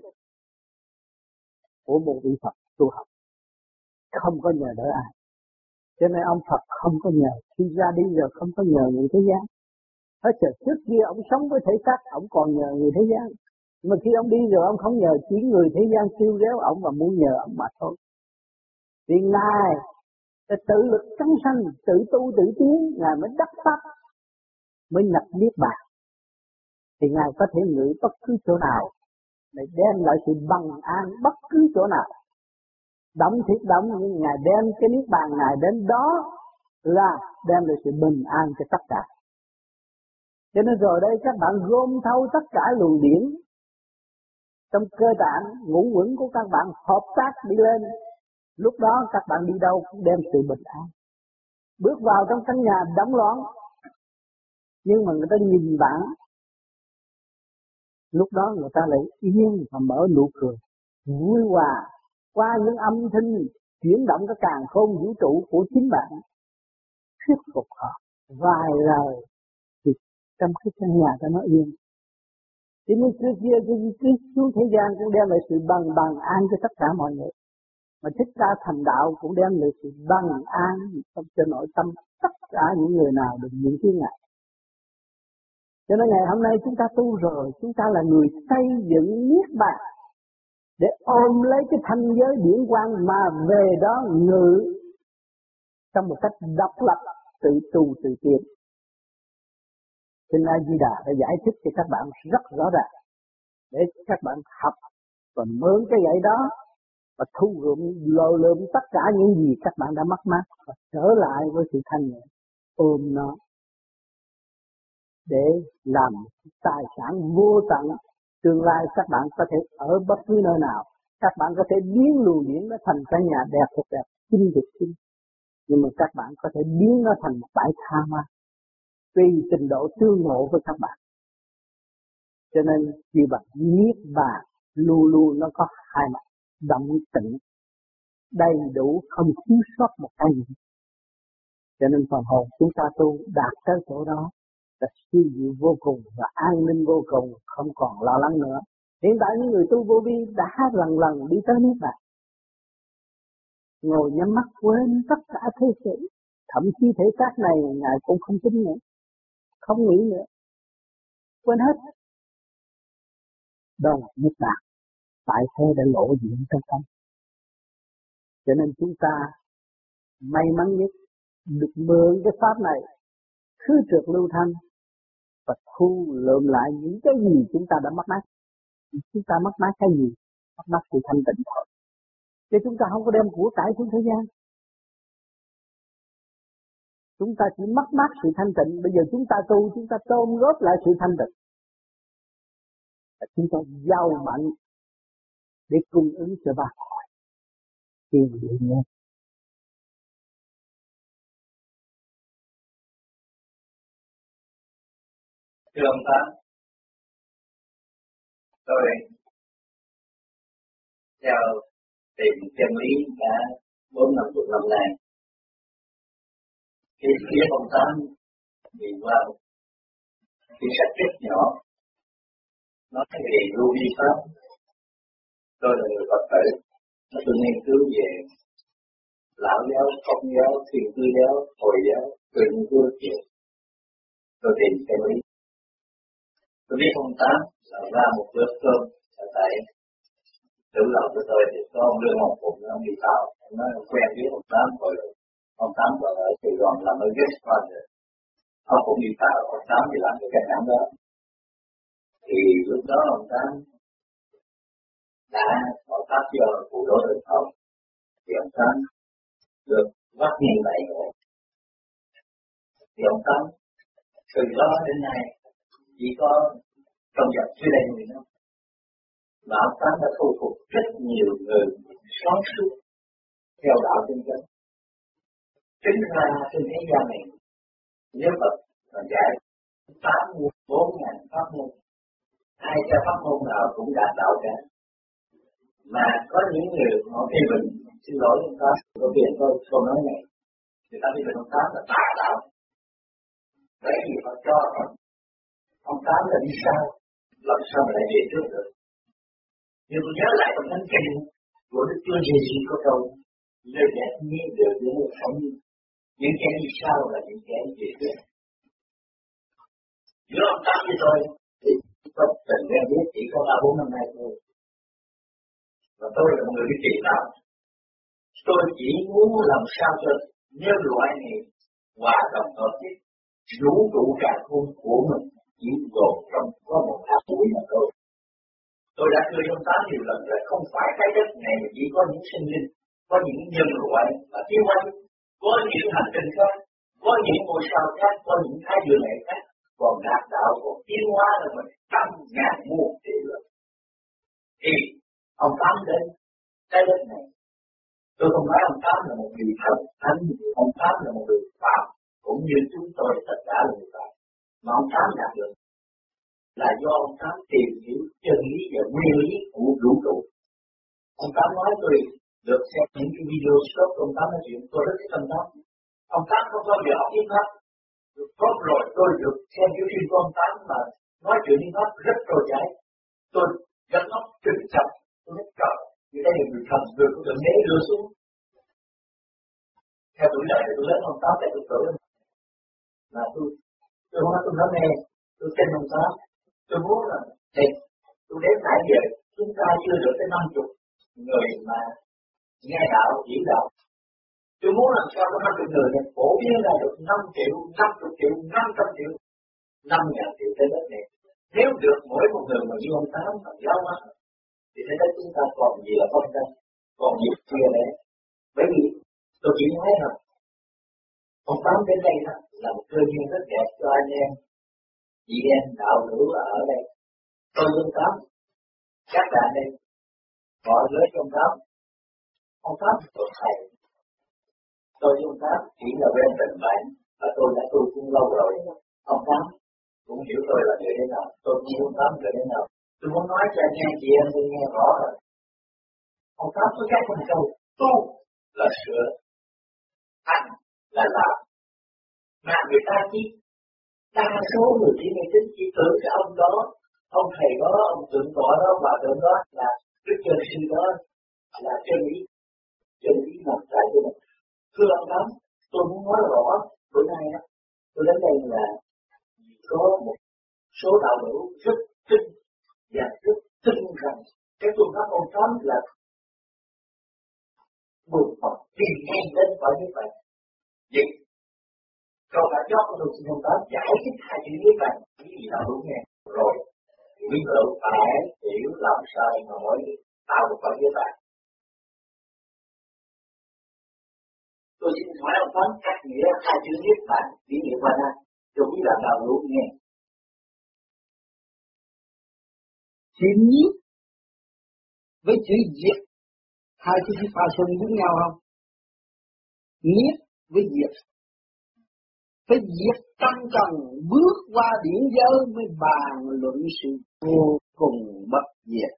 của một vị Phật tu học. Không có nhờ đỡ ai. Cho nên ông Phật không có nhờ. Khi ra đi rồi không có nhờ người thế gian. Hết trời trước kia ông sống với thể xác, ông còn nhờ người thế gian. Nhưng mà khi ông đi rồi ông không nhờ, chỉ người thế gian kêu réo ông và muốn nhờ ông mà thôi. Vì Ngài là tự lực căng sanh, tự tu tự tiến, Ngài mới đắc pháp, mới nhập niết bàn. Thì Ngài có thể ngự bất cứ chỗ nào để đem lại sự bằng an bất cứ chỗ nào. Động thiệt động, nhưng Ngài đem cái niết bàn Ngài đến đó là đem lại sự bình an cho tất cả. Cho nên rồi đây các bạn gom thâu tất cả luồng điển trong cơ tạng ngũ quẩn của các bạn hợp tác đi lên. Lúc đó các bạn đi đâu cũng đem sự bình an. Bước vào trong căn nhà đóng loạn, nhưng mà người ta nhìn bạn, lúc đó người ta lại yên và mở nụ cười, vui hòa qua những âm thanh chuyển động cái càn khôn vũ trụ của chính bạn, thuyết phục họ vài lời thì trong cái căn nhà cho nó yên. Chỉ như trước kia cái xuống thế gian cũng đem lại sự bằng bằng an cho tất cả mọi người. Mà Thích Ca thành đạo cũng đem lại sự bằng an cho nội tâm tất cả những người nào được những tiếng Ngài. Cho nên ngày hôm nay chúng ta tu rồi, chúng ta là người xây dựng niết bàn để ôm lấy cái thanh giới điển quang mà về đó ngự trong một cách độc lập, tự tu tự tiến. Trên A Di Đà đã giải thích cho các bạn rất rõ ràng để các bạn học và mượn cái dạy đó và thu gom lô lượm tất cả những gì các bạn đã mất mát và trở lại với sự thanh nhẹ, ôm nó để làm tài sản vô tận. Tương lai các bạn có thể ở bất cứ nơi nào, các bạn có thể biến luồng điển nó thành căn nhà đẹp thật đẹp, xinh thật xinh, nhưng mà các bạn có thể biến nó thành một bãi tha ma tùy trình độ tương ngộ với các bạn. Cho nên như bạn niết bàn luôn luôn nó có hai mặt, động tĩnh đầy đủ, không thiếu sót một cái gì. Cho nên phần hồn chúng ta tu đạt tới chỗ đó là siêu diệu vô cùng và an ninh vô cùng, không còn lo lắng nữa. Hiện tại những người tu vô vi đã lần lần đi tới niết bàn, ngồi nhắm mắt quên tất cả thế sự, thậm chí thể xác này Ngài cũng không tin nữa, không nghĩ nữa, quên hết. Đó là niết bàn tại thế đã lộ diện trong tâm. Cho nên chúng ta may mắn nhất được mượn cái pháp này khứ trượt lưu thanh và thu lượm lại những cái gì chúng ta đã mất mát. Chúng ta mất mát cái gì? Mất mát sự thanh tịnh thôi. Chứ chúng ta không có đem của cải xuống thế gian. Chúng ta chỉ mất mát sự thanh tịnh, bây giờ chúng ta tu, chúng ta tôm góp lại sự thanh tịnh. Chúng ta giàu mạnh để cung ứng cho ba cõi. Thì vậy nhé. Thưa ông Tám, tôi theo tìm chân lý đã bốn năm chục năm nay. Khi biết ông Tám đi qua cái sách rất nhỏ nói về lưu vi pháp, tôi là người Phật tử, tôi nghiên cứu về lão giáo, công giáo, thiền cư giáo, hồi giáo, tôi nghiên cứu nhiều. Tôi tìm chân lý. Tôi biết ông Tám là ra một bữa cơm ở tại tử lòng của tôi thì có ông Lương Hồng Phụng, ông đi tàu, ông nói ông quen biết ông Tám rồi. Ông Tám còn ở Sài Gòn làm ở guest father. Ông cũng đi tàu, ông Tám thì làm cái cảnh đó. Thì lúc đó ông Tám đã có pháp do phụ đối được ông. Thì ông Tám được vắt nghiêng đại ngộ. Thì ông Tám từ đó đến nay chỉ có trong dòng dưới đây người nữa. Mà ông Tám đã thu phục rất nhiều người sáng suốt theo đạo tinh chân. Chính ra trên thế gian này, nếu Phật mà dạy tám mươi bốn ngàn pháp môn, ai cho pháp môn nào cũng đạt đạo cả. Mà có những người họ phê bình, xin lỗi ông Tám, có quyền tôi câu nói này, người ta phê bình ông Tám là tà đạo. Vậy thì họ cho rằng ông Tám là đi sao, làm sao mà lại về trước được. Nhưng tôi nhớ lại trong thánh kinh của Đức Chúa Giêsu có câu, lời đẹp như đều như một sống. Những kẻ đi sau là những kẻ về trước. Giữa ông Tám với tôi thì có tình quen biết chỉ có ba bốn năm nay thôi. Và tôi là một người đi trị đạo. Tôi chỉ muốn làm sao cho nếu loại này hòa đồng hợp nhất, vũ trụ cả khôn của mình chỉ gồm trong có một hạt bụi mà thôi. Tôi đã thưa ông Tám nhiều lần là không phải cái đất này mà chỉ có những sinh linh, có những nhân loại và tiến hóa, có những hành tinh khác, có những ngôi sao khác, có những thái dương hệ khác, còn đạt đạo, còn tiến hóa là mình trăm ngàn muôn tỷ lần. Thì ông Tám đến cái đất này, tôi không nói ông Tám là một vị thần thánh, ông Tám là một người phạm, cũng như chúng tôi tất cả là người phạm, mà ông Tám đạt được là do ông Tám tìm hiểu chân lý và nguyên lý của vũ trụ. Ông Tám nói tôi được xem những cái video stop của ông Tám nói chuyện, tôi rất thích ông Tám. Ông Tám không bao giờ học tiếng Pháp. Có rồi tôi được xem cái phim của ông Tám mà nói chuyện tiếng Pháp rất trôi chảy. Tôi rất óc trực chậm, tôi nói trời, như đây là người thần, người của Thượng Đế đưa xuống. Theo tuổi lớn thì tôi lớn ông Tám tại tôi tuổi là tôi, tôi nói tôi nói nghe, tôi tin ông Tám. Tôi muốn là, thì tôi đến nãy giờ, chúng ta chưa được tới năm chục người mà nghe đạo, hiểu đạo. Tôi muốn làm sao có năm mươi người này phổ biến ra được năm triệu, năm mươi triệu, năm trăm triệu, năm ngàn triệu trên đất này. Nếu được mỗi một người mà như ông Tám mà giáo hóa, thì thế đất chúng ta còn gì là không ta, còn gì kia đấy. Bởi vì tôi chỉ nói rằng, ông Tám đến đây đó là một cơ duyên rất đẹp cho anh em. Chị em đạo hữu ở đây, tôi ông Tám, các bạn đây, gọi với ông Tám, ông Tám tôi thầy, tôi ông Tám chỉ là quen tình bạn, và tôi đã tu cũng lâu rồi, ông Tám cũng hiểu tôi là người thế nào, tôi cũng hiểu ông Tám người thế nào, tôi muốn nói cho anh em chị em tôi nghe rõ rồi. Ông Tám có các con câu, tu là sửa, hành là làm, mà người ta chỉ đa số người chỉ nghe tính chỉ tưởng cái ông đó, ông thầy đó, ông tượng tọa đó, bà tượng đó là đức chân sư đó là chân lý, chân lý nằm tại chỗ này. Thưa ông Tám, tôi muốn nói rõ bữa nay đó, tôi đến đây là có một số đạo hữu rất tin và rất tin rằng cái phương pháp ông Tám là buộc Phật đi ngang đến khỏi như vậy. Vậy câu cả chót của tôi xin ông Tám giải thích hai chữ như vậy, cái gì nào đúng nghe rồi. Quý vị phải hiểu làm sao mà mỗi tạo được Phật với bạn. Tôi xin hỏi ông Phán các nghĩa hai chữ niết bàn ý nghĩa qua đây cho quý bạn đạo hữu nghe. Chữ niết với chữ diệt hai chữ pha xung với nhau không? Niết với diệt, phải diệt tâm trần, bước qua điển giới mới bàn luận sự vô cùng bất diệt.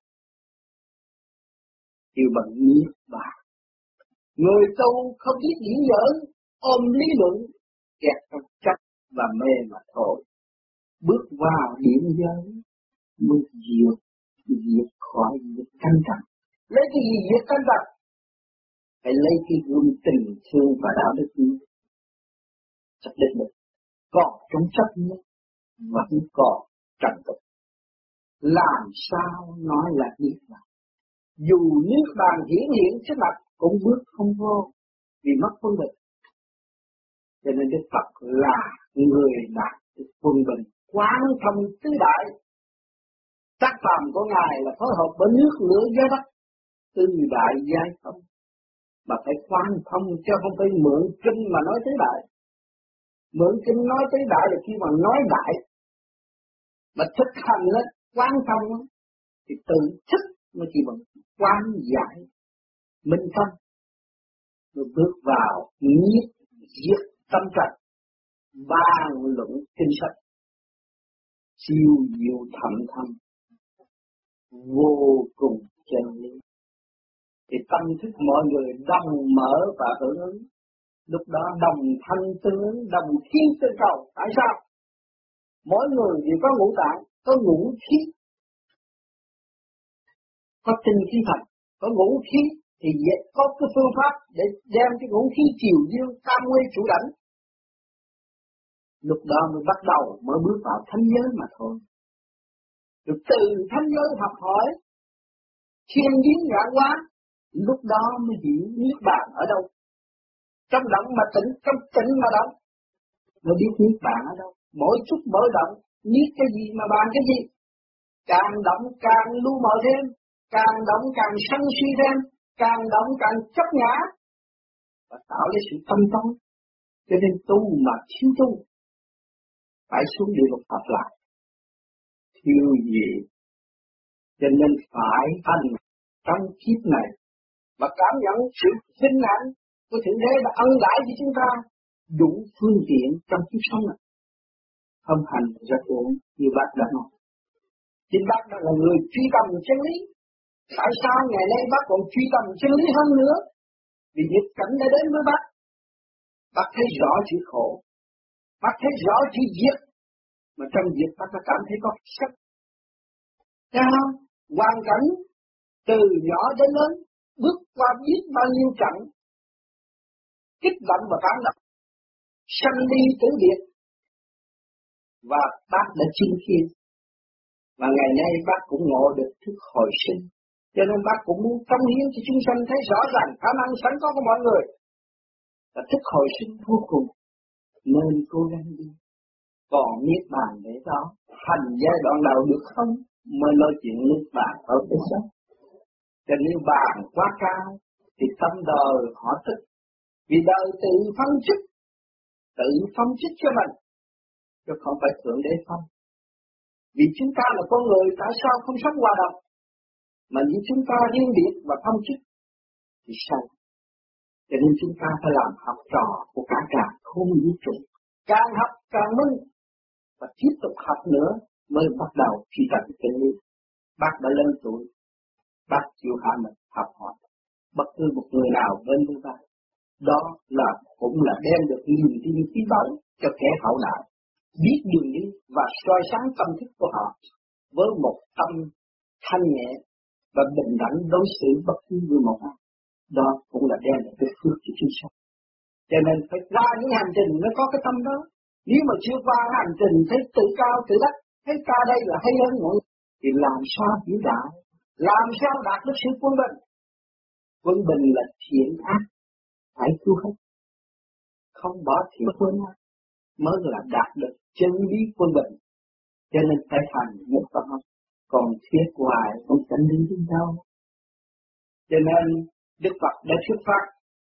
Kêu bằng niết bàn. Người tu không biết điển giới, ôm lý luận, kẹt trong chấp và mê mà thôi. Bước vào điển giới mới diệt, diệt khỏi diệt canh trần. Lấy cái gì diệt canh trần? Phải lấy cái gương tình thương và đạo đức nhất. Chắc định được. Còn trong chấp nhất vẫn còn trần tục. Làm sao nói là niết bàn? Dù niết bàn hiển hiện trước mặt cũng bước không vô vì mất phân biệt. Cho nên Đức Phật là người đạt được phân bình quán thông tứ đại. Tác phạm của Ngài là phối hợp với nước lửa gió đất tứ đại giai không. Mà phải quán thông chứ không phải mượn kinh mà nói tứ đại. Mượn kinh nói tứ đại là khi mà nói đại. Mà thực hành á, quán thông á, thì tự thức nó chỉ bằng quán giải minh tâm. Rồi bước vào niết diệt tâm trần, bàn luận kinh sách, siêu diệu thậm thâm, vô cùng chân lý. Thì tâm thức mọi người đồng mở và hưởng ứng. Lúc đó đồng thanh tương ứng, đồng thiên tương cầu. Tại sao? Mỗi người đều có ngũ tạng, có ngũ khí, có tinh khí thần, có ngũ khí thì có cái phương pháp để đem cái ngũ khí chiều dương tam nguy chủ đảnh. Lúc đó mới bắt đầu mới bước vào thánh giới mà thôi. Rồi từ thánh giới học hỏi thiên biến vạn hóa, lúc đó mới hiểu niết bàn ở đâu. Trong động mà tĩnh, trong tĩnh mà động. Nó biết niết bàn ở đâu. Mỗi chút mỗi động, niết cái gì mà bàn cái gì. Càng động càng lu mờ thêm, càng động càng sân si thêm, càng động càng chấp ngã. Và tạo ra sự tâm tối. Cho nên tu mà thiếu tu, phải xuống địa ngục học lại. Thiếu gì. Cho nên phải hành trong kiếp này và cảm nhận sự vinh hạnh của Thượng Đế đã ân đãi cho chúng ta đủ phương tiện trong kiếp sống này. Không hành rất ổn như bác đã nói. Chính bác đã là người truy tầm chân lý. Tại sao ngày nay bác còn truy tầm chân lý hơn nữa? Vì nghịch cảnh đã đến với bác. Bác thấy rõ chữ khổ. Bác thấy rõ chữ diệt. Mà trong diệt bác đã cảm thấy có sắc. Thấy không? Hoàn cảnh từ nhỏ đến lớn bước qua biết bao nhiêu trận kích động và phản động, sanh ly tử biệt, và bác đã chứng kiến. Và ngày nay bác cũng ngộ được thức hồi sinh, cho nên bác cũng muốn cống hiến cho chúng sanh thấy rõ ràng khả năng sẵn có của mọi người là thức hồi sinh vô cùng, nên cố gắng đi. Còn niết bàn để đó, hành giai đoạn đầu được không mới nói chuyện niết bàn ở cái sống. Cho nếu bàn quá cao thì tâm đời họ thức. Vì đời tự phân chức, tự phân chức cho mình, chứ không phải thượng đế phân. Vì chúng ta là con người, tại sao không sống hòa đồng? Mà như chúng ta riêng biệt và phân chức thì sao? Cho nên chúng ta phải làm học trò của cả càng không vũ trụ. Càng học càng minh, và tiếp tục học nữa mới bắt đầu truy tận chân lý. Bác đã lên tuổi, bác chịu hạ mình học hỏi. Bất cứ một người nào bên với bác, đó là cũng là đem được niềm tin quý báu cho kẻ hậu đạo, biết đường đi và soi sáng tâm thức của họ với một tâm thanh nhẹ và bình đẳng đối xử bất cứ người một ai. Đó cũng là đem được cái phước cho chúng sanh. Cho nên phải qua những hành trình mới có cái tâm đó. Nếu mà chưa qua hành trình thấy tự cao tự đắc, thấy ta đây là hay hơn mọi người, thì làm sao hiểu đạo, làm sao đạt được sự quân bình. Quân bình là thiện ác, phải cứu hết. Không bỏ thiện quân ác, mới là đạt được chân lý quân bình. Cho nên phải hành một tâm học, còn thiết hoài không chẳng đi đến đâu. Cho nên Đức Phật đã xuất phát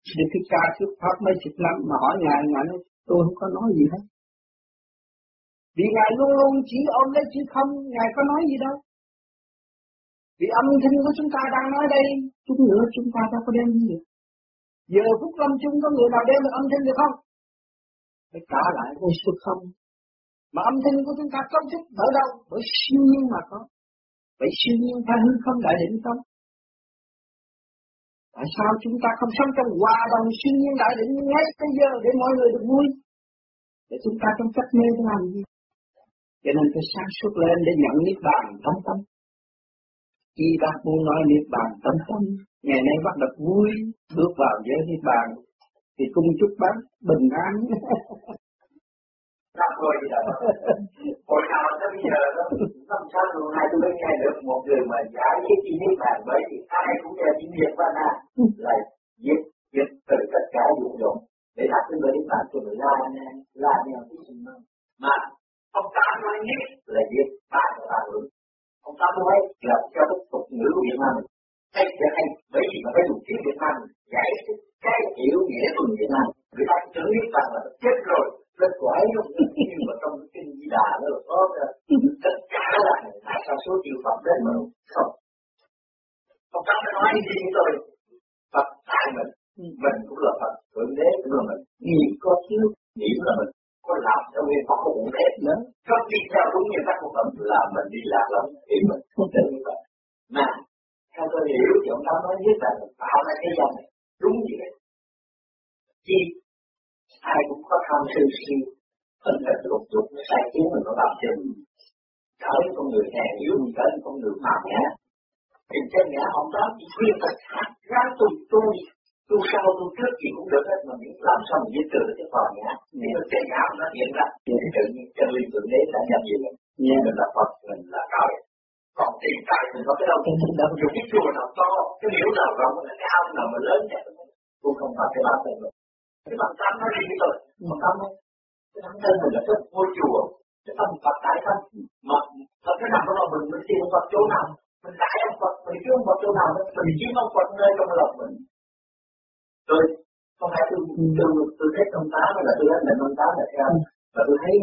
Đức Thích Ca thuyết pháp mấy chục năm mà hỏi Ngài, Ngài nói tôi không có nói gì hết. Vì Ngài luôn luôn chỉ ôm lấy chữ không, Ngài có nói gì đâu. Vì âm thanh của chúng ta đang nói đây, chút nữa chúng ta đâu có đem gì được. Giờ phút lâm chung có người nào đem được âm thanh được không? Phải trả lại với sự không. Mà âm thanh của chúng ta cấu trúc ở đâu? Bởi siêu nhiên mà có. Vậy siêu nhiên phải hư không đại định không? Tại sao chúng ta không sống trong hòa đồng siêu nhiên đại định ngay bây giờ để mọi người được vui? Để chúng ta trong cách mê để làm gì? Cho nên phải sáng suốt lên để nhận niết bàn tâm tâm. Khi bác muốn nói niết bàn tâm tâm, ngày nay bắt đầu vui, bước vào giới niết bàn, thì cung chúc bác bình an. Các hồi thì là hồi nào tới bây giờ đó, năm sáu luôn hai tôi mới nghe được một người mà giải cái chi niết bàn, bởi vì ai cũng nghe tiếng Việt và na là viết viết từ tất cả dụng dụng để đạt tới niết bàn cho người la la nhau cái gì mà ông ta nói nhất là viết ba cái ba ngữ. Ông ta nói là cho cái tục ngữ của Việt Nam mình hay sẽ hay, bởi vì mà phải dùng tiếng Việt Nam giải thích cái hiểu nghĩa của Việt Nam. Người ta tưởng niết bàn là chết rồi. Rất quái luôn, nhưng mà trong cái kinh Di Đà nó là có tất cả là tại sao số chịu Phật đến mà không. Ông ta nói gì với tôi, Phật tại mình, mình cũng là Phật, Thượng Đế cũng là mình, nghĩ có thiếu, nghĩ là mình, có làm theo nguyên Phật cũng thế nữa. Không đi theo đúng nguyên tắc của Phật là mình đi lạc lắm, thì mình không thể như vậy. Mà, theo tôi hiểu thì ông ta nói nhất là tạo ra cái dòng này, đúng như vậy. Chi? Ai cũng có tham sân si, phân biệt lục dục, nó sai khiến mình nó làm cho mình trở thành con người hèn yếu, mình trở thành con người phàm nhã. Thì trên ngã ông đó chỉ khuyên tất cả ráng tu tu tu sau tu trước gì cũng được hết, mà miễn làm sao mình giết trừ cái phàm nhã. Nhưng mà trên ngã nó hiện ra, thì tự nhiên chân lý Thượng Đế đã nhận gì mình, mình là Phật, mình là trời. Còn tiền tài mình có cái đâu, dùng cái chùa nào to, cái miếu nào rộng, cái ao nào mà lớn vậy, cũng không phải cái bản thân mình. Cái bản tâm nó đi với tôi, bản tâm ấy. Cái bản thân mình là cái ngôi chùa, cái tâm Phật tại thân. Mà Phật cái nào đó mình, mình tìm ông Phật chỗ nào, mình đại ông Phật, mình kiếm ông Phật chỗ nào, mình kiếm ông Phật nơi trong lòng mình. Rồi, không phải tôi, tôi, tôi thấy ông Tám là tôi đánh định ông Tám là theo, và tôi thấy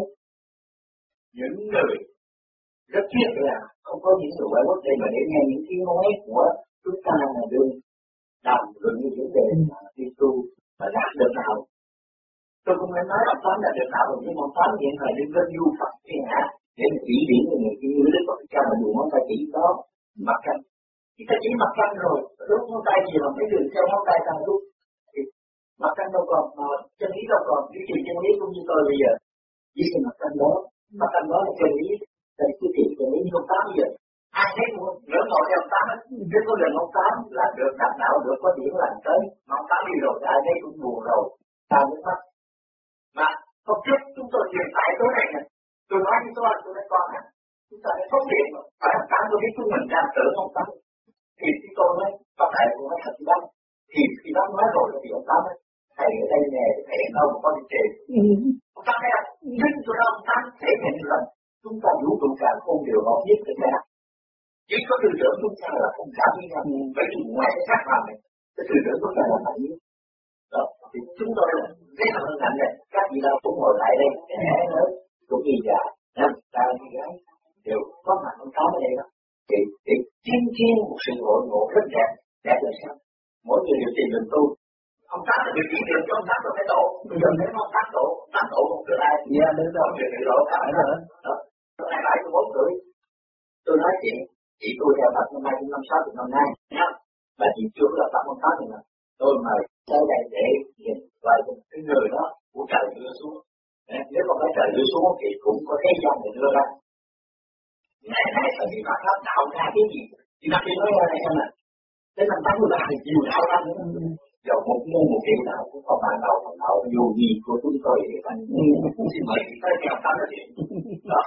những người rất tiếc là không có những người ngoại quốc đây mà để nghe những tiếng nói của chúng ta là đương đàm luận như vấn đề đi tu và đạt được nào. Tôi không nên nói ông Tám là được nào, nhưng mà ông Tám hiện thời đi lên du Phật thiên hạ để mà chỉ điểm người người kia Đức Phật cha mà dùng ngón tay chỉ đó mặt canh. Khi ta chỉ mặt canh rồi, lúc ngón tay gì mà mấy đường theo ngón tay ta lúc thì mặt canh đâu còn, mà chân lý đâu còn, duy trì chân lý cũng như tôi bây giờ. Chỉ cái mặt canh đó, mặt canh đó là chân lý, là duy trì chân lý như ông Tám bây giờ. Ai thấy muốn nhớ ngồi theo ông Tám á, nếu có lần ông Tám là được đạt đạo, được có điểm làm tới, mà ông Tám đi rồi, ai thấy cũng buồn rồi, ta mới bắt. Mà hôm trước chúng tôi hiện tại tối này nè, tôi nói với tôi, tôi nói con nè, chúng ta phải thống điện mà, phải ông Tám tôi biết chúng mình đang tưởng ông Tám. Thì khi tôi nói, có thể tôi nói thật lắm, thì khi đó nói rồi thì ông Tám nói, thầy ở đây nè, thầy ở đâu mà có đi chơi. Ông Tám nói, nhưng tôi nói ông Tám thể hiện rằng chúng ta vũ trụ cả không đều hợp nhất được cả. Chỉ có tư tưởng chúng ta là không cảm với nhau, bởi vì ngoài cái khác làm này, cái tư tưởng chúng ta là mạnh nhất. Đó, thì chúng tôi rất là hân hạnh này, các vị đạo cũng ngồi lại đây, cái hẻ nữa, cũng như già, nam, trai, gái, đều có mặt ông Tám ở đây đó. Thì, thì thiên thiên một sự hội ngộ rất đẹp, đẹp là sao? Mỗi người đều tìm đường tu. Ông Tám là việc chỉ đường cho ông Tám tôi phải độ, bây giờ nếu ông Tám độ, ông Tám độ một người ai? Dạ, đúng rồi. Ông người độ cả đó. Đó, tôi hai bảy tôi bốn tuổi. Tôi nói chuyện, chị tôi theo Phật năm nay cũng năm sáu chục năm nay, nhá. Và chị chưa có gặp ông Tám rồi. Tôi mời tới đây để nhìn lại cái người đó của trời đưa xuống. Nếu không phải trời đưa xuống thì cũng có thế gian để đưa ra. Ngày nay phải bị Phật pháp tạo ra cái gì? Thì năm đi nói ra này em ạ. Đến năm tám mươi ba thì nhiều đạo ra nữa. Giờ một môn một kiểu nào cũng có bạn đạo phần đạo dù gì của chúng tôi thì phải cũng xin mời tới theo Tám là gì. Đó.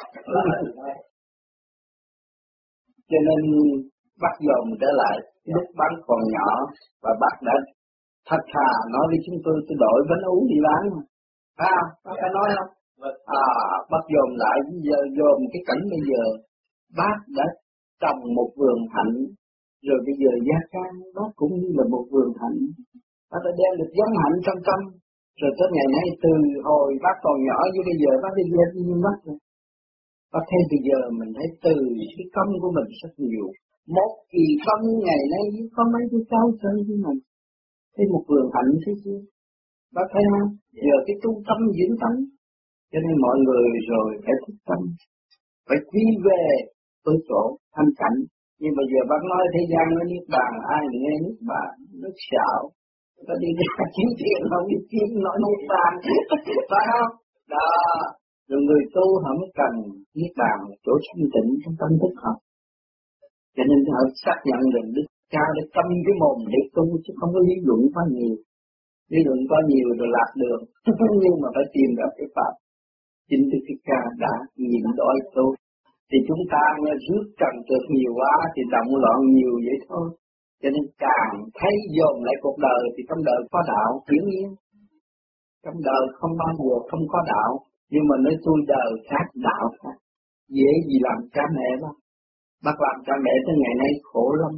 Cho nên bác dồn trở lại lúc bác còn nhỏ và bác đã thật thà nói với chúng tôi tôi đổi bánh uống đi bán mà. Phải không? Bác phải nói không? À, bác dồn lại giờ dồn cái cảnh bây giờ bác đã trồng một vườn hạnh rồi bây giờ Gia Can bác cũng như là một vườn hạnh Bác đã đem được giống hạnh trong tâm. Rồi tới ngày nay từ hồi bác còn nhỏ như bây giờ bác đi lên như mắt rồi. Bác thấy bây giờ mình thấy từ cái công của mình rất nhiều. Một kỳ công ngày nay có mấy đứa cháu chơi với mình. Thấy một vườn hạnh thế chứ. Bác thấy không? Giờ cái tu tâm diễn tánh. Cho nên mọi người rồi phải thức tâm. Phải quy về với chỗ thanh cảnh. Nhưng bây giờ bác nói thế gian nó niết bàn, ai nghe niết bàn, nó xạo. Nó đi ra kiếm tiền không đi kiếm nói niết bàn. Phải không? Đó. Rồi người tu họ mới cần niết bàn, chỗ thanh tịnh trong tâm thức họ. Cho nên họ xác nhận rằng Đức Cha để tâm cái mồm để tu chứ không có lý luận quá nhiều. Lý luận quá nhiều rồi lạc đường. Nhưng mà phải tìm ra cái pháp. Chính Đức Cha đã nhịn đói tu. Thì chúng ta nghe rước trần trượt nhiều quá thì động loạn nhiều vậy thôi. Cho nên càng thấy dồn lại cuộc đời thì trong đời có đạo hiển nhiên. Trong đời không bao giờ không có đạo. Nhưng mà nói tôi đời khác đạo khác. Dễ gì làm cha mẹ đó. Bác làm cha mẹ tới ngày nay khổ lắm.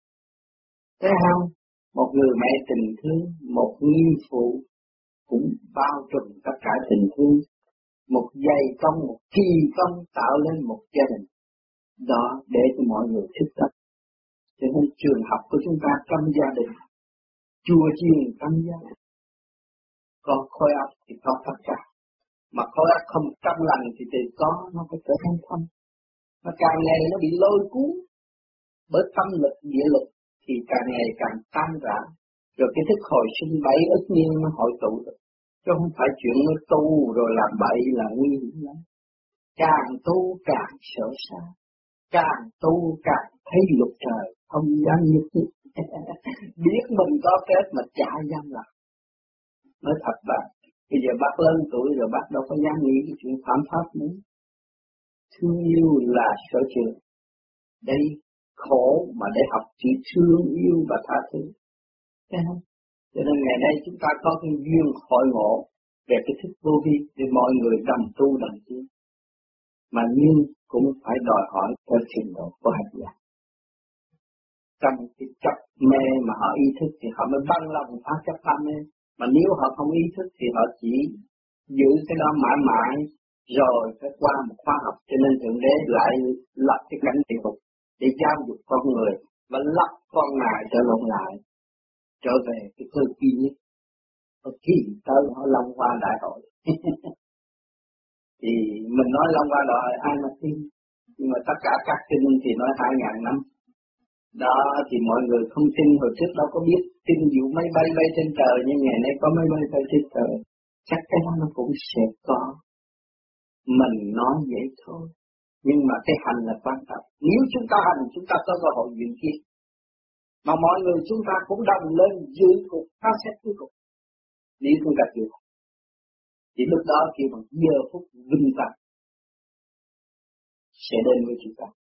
Thấy không? Một người mẹ tình thương, một nghiêm phụ cũng bao trùm tất cả tình thương. Một giây công, một kỳ công tạo lên một gia đình. Đó để cho mọi người thức tập. Cho nên trường học của chúng ta trong gia đình, chùa chiền trong gia đình. Có khối óc thì có tất cả. Mà khối óc không trong lành thì thì có, nó phải trở thành thâm. Nó càng ngày nó bị lôi cuốn bởi tâm lực địa lực thì càng ngày càng tan rã. Rồi cái thức hồi sinh bảy ức nhiên nó hội tụ được. Chứ không phải chuyện nó tu rồi làm bậy là nguy hiểm lắm. Càng tu càng sợ xa. Càng tu càng thấy luật trời. Không dám nhất nhất. Biết mình có kết mà chả dám làm. Nói thật là bây giờ bác lớn tuổi rồi bác đâu có dám nghĩ cái chuyện phạm pháp nữa. Thương yêu là sở trường. Đây khổ mà để học chỉ thương yêu và tha thứ. Thấy không? Cho nên ngày nay chúng ta có cái duyên hội ngộ về cái thức vô vi để mọi người đồng tu đồng tiến. Mà nhưng cũng phải đòi hỏi theo trình độ của hành giả. Trong cái chấp mê mà họ ý thức thì họ mới băng lòng phá chấp đam mê. Mà nếu họ không ý thức thì họ chỉ giữ cái đó mãi mãi rồi phải qua một khóa học. Cho nên Thượng Đế lại lập cái cảnh địa ngục để giáo dục con người và lập con ngài trở lộn lại. Trở về cái cơ duy nhất. Và khi tới họ long qua đại hội. Thì mình nói long qua đại hội ai mà tin. Nhưng mà tất cả các kinh thì nói hai ngàn năm. Đó thì mọi người không tin, hồi trước đâu có biết tin vụ máy bay bay trên trời, nhưng ngày nay có máy bay bay trên trời. Chắc cái đó nó cũng sẽ có. Mình nói vậy thôi. Nhưng mà cái hành là quan trọng. Nếu chúng ta hành, chúng ta có cơ hội dự kiến. Mà mọi người chúng ta cũng đồng lên giữ cuộc phá xét cuối cùng. Nếu chúng ta chịu. Thì lúc đó kêu bằng giờ phút vinh quang sẽ đến với chúng ta.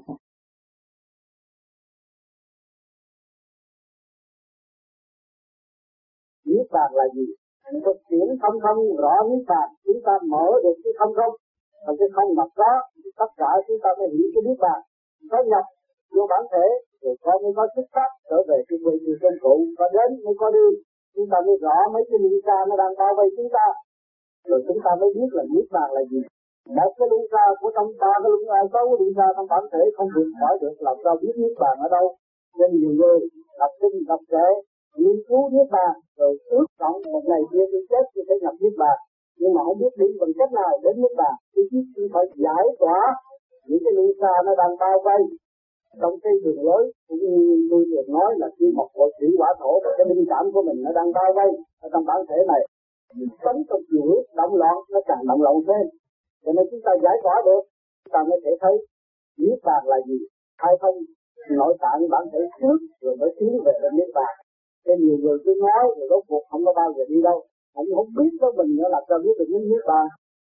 Niết bàn là gì? Thực tiễn không không rõ niết bàn, chúng ta mở được cái không không, và cái không mặt đó, tất cả chúng ta mới hiểu cái niết bàn. Có nhập vô bản thể, rồi con mới có sức pháp trở về cái vị trí chân cụ, và đến mới có đi, chúng ta mới rõ mấy cái luân xa nó đang bao vây chúng ta, rồi chúng ta mới biết là niết bàn là gì. Một cái luân xa của trong ta, cái luân xa có cái luân xa trong bản thể không vượt khỏi được, làm sao biết niết bàn ở đâu? Nên nhiều người đọc kinh đọc kệ nghiên cứu niết bàn rồi ước vọng một ngày kia tôi chết tôi sẽ nhập niết bàn, nhưng mà không biết đi bằng cách nào đến niết bàn. Tôi biết tôi phải giải tỏa những cái luân xa nó đang bao vây trong cái đường lối, cũng như tôi được nói là khi một hội thủy hỏa thổ và cái linh cảm của mình nó đang bao vây ở trong bản thể này, mình tấn công giữa động loạn nó càng động loạn thêm. Cho nên chúng ta giải tỏa được, chúng ta mới thể thấy niết bàn là gì, hay không nội tạng bản thể trước rồi mới tiến về đến niết bàn. Cái nhiều người cứ nói rồi rốt cuộc không có bao giờ đi đâu, không không biết với mình nữa là sao biết được những niết bàn.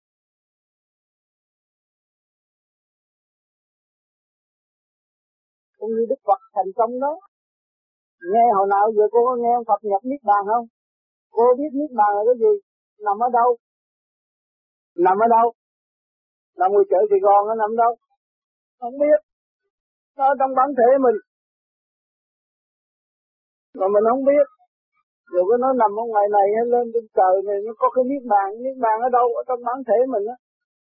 Cũng như Đức Phật thành công đó, nghe hồi nào giờ cô có nghe ông Phật nhập niết bàn không? Cô biết niết bàn là cái gì? Nằm ở đâu? Nằm ở đâu? Nằm ngoài chợ Sài Gòn nó nằm đâu? Không biết. Nó trong bản thể mình. Mà mình không biết. Rồi có nó nằm ở ngoài này hay lên trên trời này nó có cái niết bàn, niết bàn ở đâu? Ở trong bản thể mình á.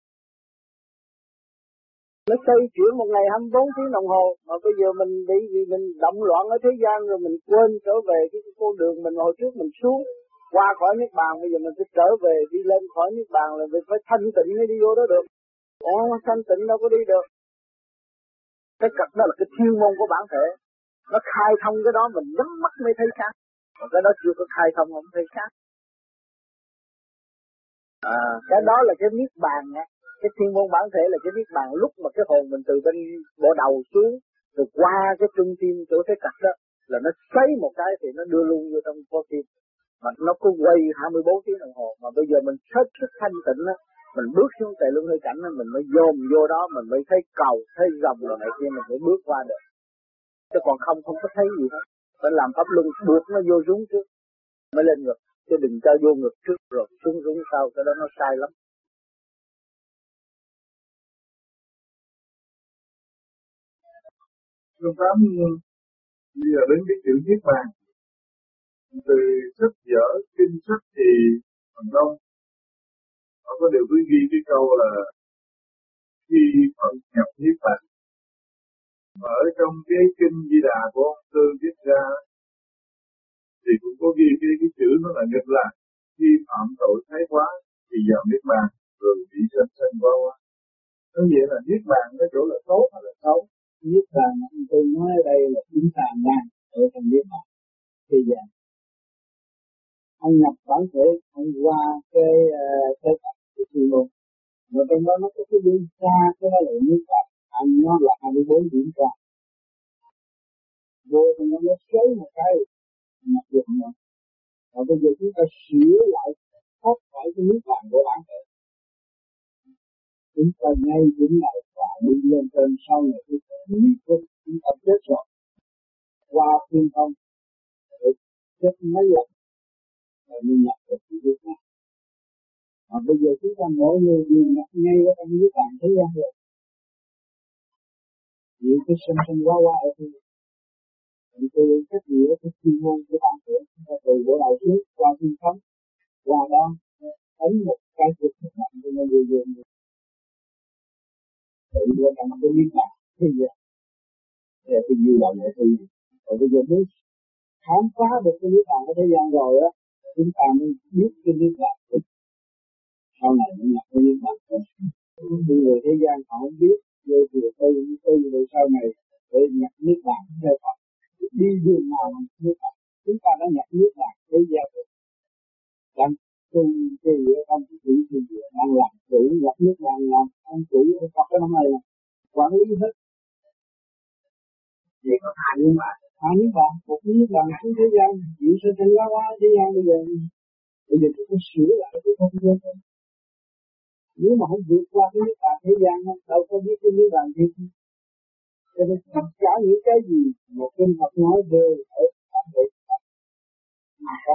Nó xoay chuyển một ngày hai mươi bốn tiếng đồng hồ, mà bây giờ mình bị vì mình động loạn ở thế gian rồi mình quên trở về cái con đường mình hồi trước mình xuống qua khỏi niết bàn, bây giờ mình phải trở về đi lên khỏi niết bàn là mình phải thanh tịnh mới đi vô đó được. Ồ, thanh tịnh đâu có đi được. Cái cật đó là cái chuyên môn của bản thể, nó khai thông cái đó mình nhắm mắt mới thấy khác, còn cái đó chưa có khai thông không thấy khác. À, cái đó là cái niết bàn á. Cái thiên môn bản thể là cái niết bàn lúc mà cái hồn mình từ bên bộ đầu xuống rồi qua cái trung tim chỗ cái cật đó là nó xoáy một cái thì nó đưa luôn vô trong cơ tim, mà nó cứ quay hai mươi bốn tiếng đồng hồ. Mà bây giờ mình hết sức thanh tịnh á, mình bước xuống tề luân hơi cảnh á, mình mới dồn vô đó, mình mới thấy cầu thấy dòng rồi này kia, mình mới bước qua được. Chứ còn không không có thấy gì hết. Phải làm pháp luân buộc nó vô xuống trước mới lên ngực, chứ đừng cho vô ngực trước rồi xuống xuống sau, cái đó nó sai lắm. Phương pháp bây giờ đến cái chữ niết bàn, từ sách vở kinh sách thì phần đông họ có đều cứ ghi cái câu là khi Phật nhập niết bàn. Mà ở trong cái kinh Di Đà của ông Tư viết ra thì cũng có ghi cái, cái chữ nó là nghịch lạc, khi phạm tội thái quá thì vào niết bàn rồi bị sanh sanh qua qua. Nói vậy là niết bàn cái chỗ là tốt hay là xấu? Niết bàn ông tôi nói ở đây là chúng ta đang ở trong niết bàn. Thì giờ ông nhập bản thể, ông qua cái cái tập của chuyên môn, mà trong đó nó có cái đi xa, cái đó là niết bàn, anh nó là hai mươi bốn điểm qua. Vô thì nó nó xoáy một cái nhập được nữa. Và bây giờ chúng ta sửa lại thoát khỏi cái niết bàn của bản thể. Chúng ta ngay chính lại và đi lên trên sau này cái niết của chúng ta chết rồi. Qua thiên không, rồi chết mấy lần, rồi mình nhập được cái niết bàn. Mà bây giờ chúng ta mỗi người đều nhập ngay ở trong niết bàn thế gian rồi. Vì cái sinh sinh qua qua ở đây. Thì tôi cách nghĩa cái chuyên môn của bản thể, chúng ta từ bộ đầu trước qua thiên không, qua đó ấn một cái cực thực mạnh cho nó vừa vừa vừa. Tự nhiên là cái niết bàn thế gian. Thế là tôi như là vậy thì rồi bây giờ mới khám phá được cái niết bàn ở thế gian rồi á, chúng ta mới biết cái niết bàn sau này mới nhập cái niết bàn. Những người thế gian họ không biết, về vừa tư tư rồi sau này để nhập niết bàn theo Phật. Đi đường nào mà niết bàn, chúng ta đã nhập niết bàn thế gian rồi. Đang tu cái gì không có chủ gì đang làm chủ nhập niết bàn, làm ông chủ Phật cái năm này là quản lý hết. Vậy có hạ niết bàn, hạ niết bàn, một niết bàn xuống thế gian, chịu sinh sinh hóa hóa thế gian bây giờ. Bây giờ chúng ta sửa lại cái không gian thôi. Nếu mà không vượt qua cái niết bàn thế gian đâu có biết cái niết bàn thiệt. Cho nên tất cả những cái gì mà kinh Phật nói đều ở bản thể mà có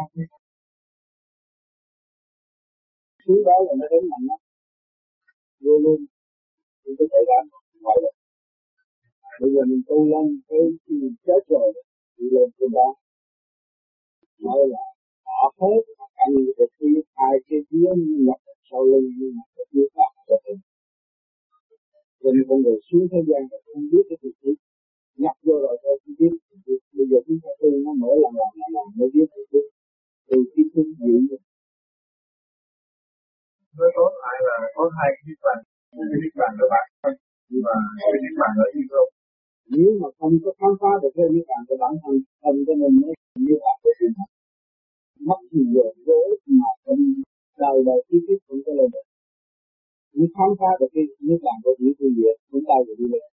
thứ đó là nó đến mạnh lắm, vô luôn thì có thể làm vậy được. Bây giờ mình tu lên cái khi mình chết rồi thì lên cái đó nói là họ hết anh được đi hai cái phía nhập sau lưng nhưng mà cái phía bạc cho mình. Cho nên con người xuống thế gian là không biết cái việc gì, nhập vô rồi thôi không biết. Bây giờ chúng ta tu nó mở lần lần lần lần mới biết được từ từ cái phương diện. Nói tóm lại là có hai cái niết bàn, một cái niết bàn cơ bản thôi, nhưng mà cái niết bàn ở yên không. Nếu mà không có khám phá được cái niết bàn của bản thân, không cho nên mới niết bàn của sự thật. Mất nhiều giờ vô ích mà không đời đời kiếp kiếp cũng có lên được. Nếu khám phá được cái niết bàn của những phương diện, chúng ta will đi lên.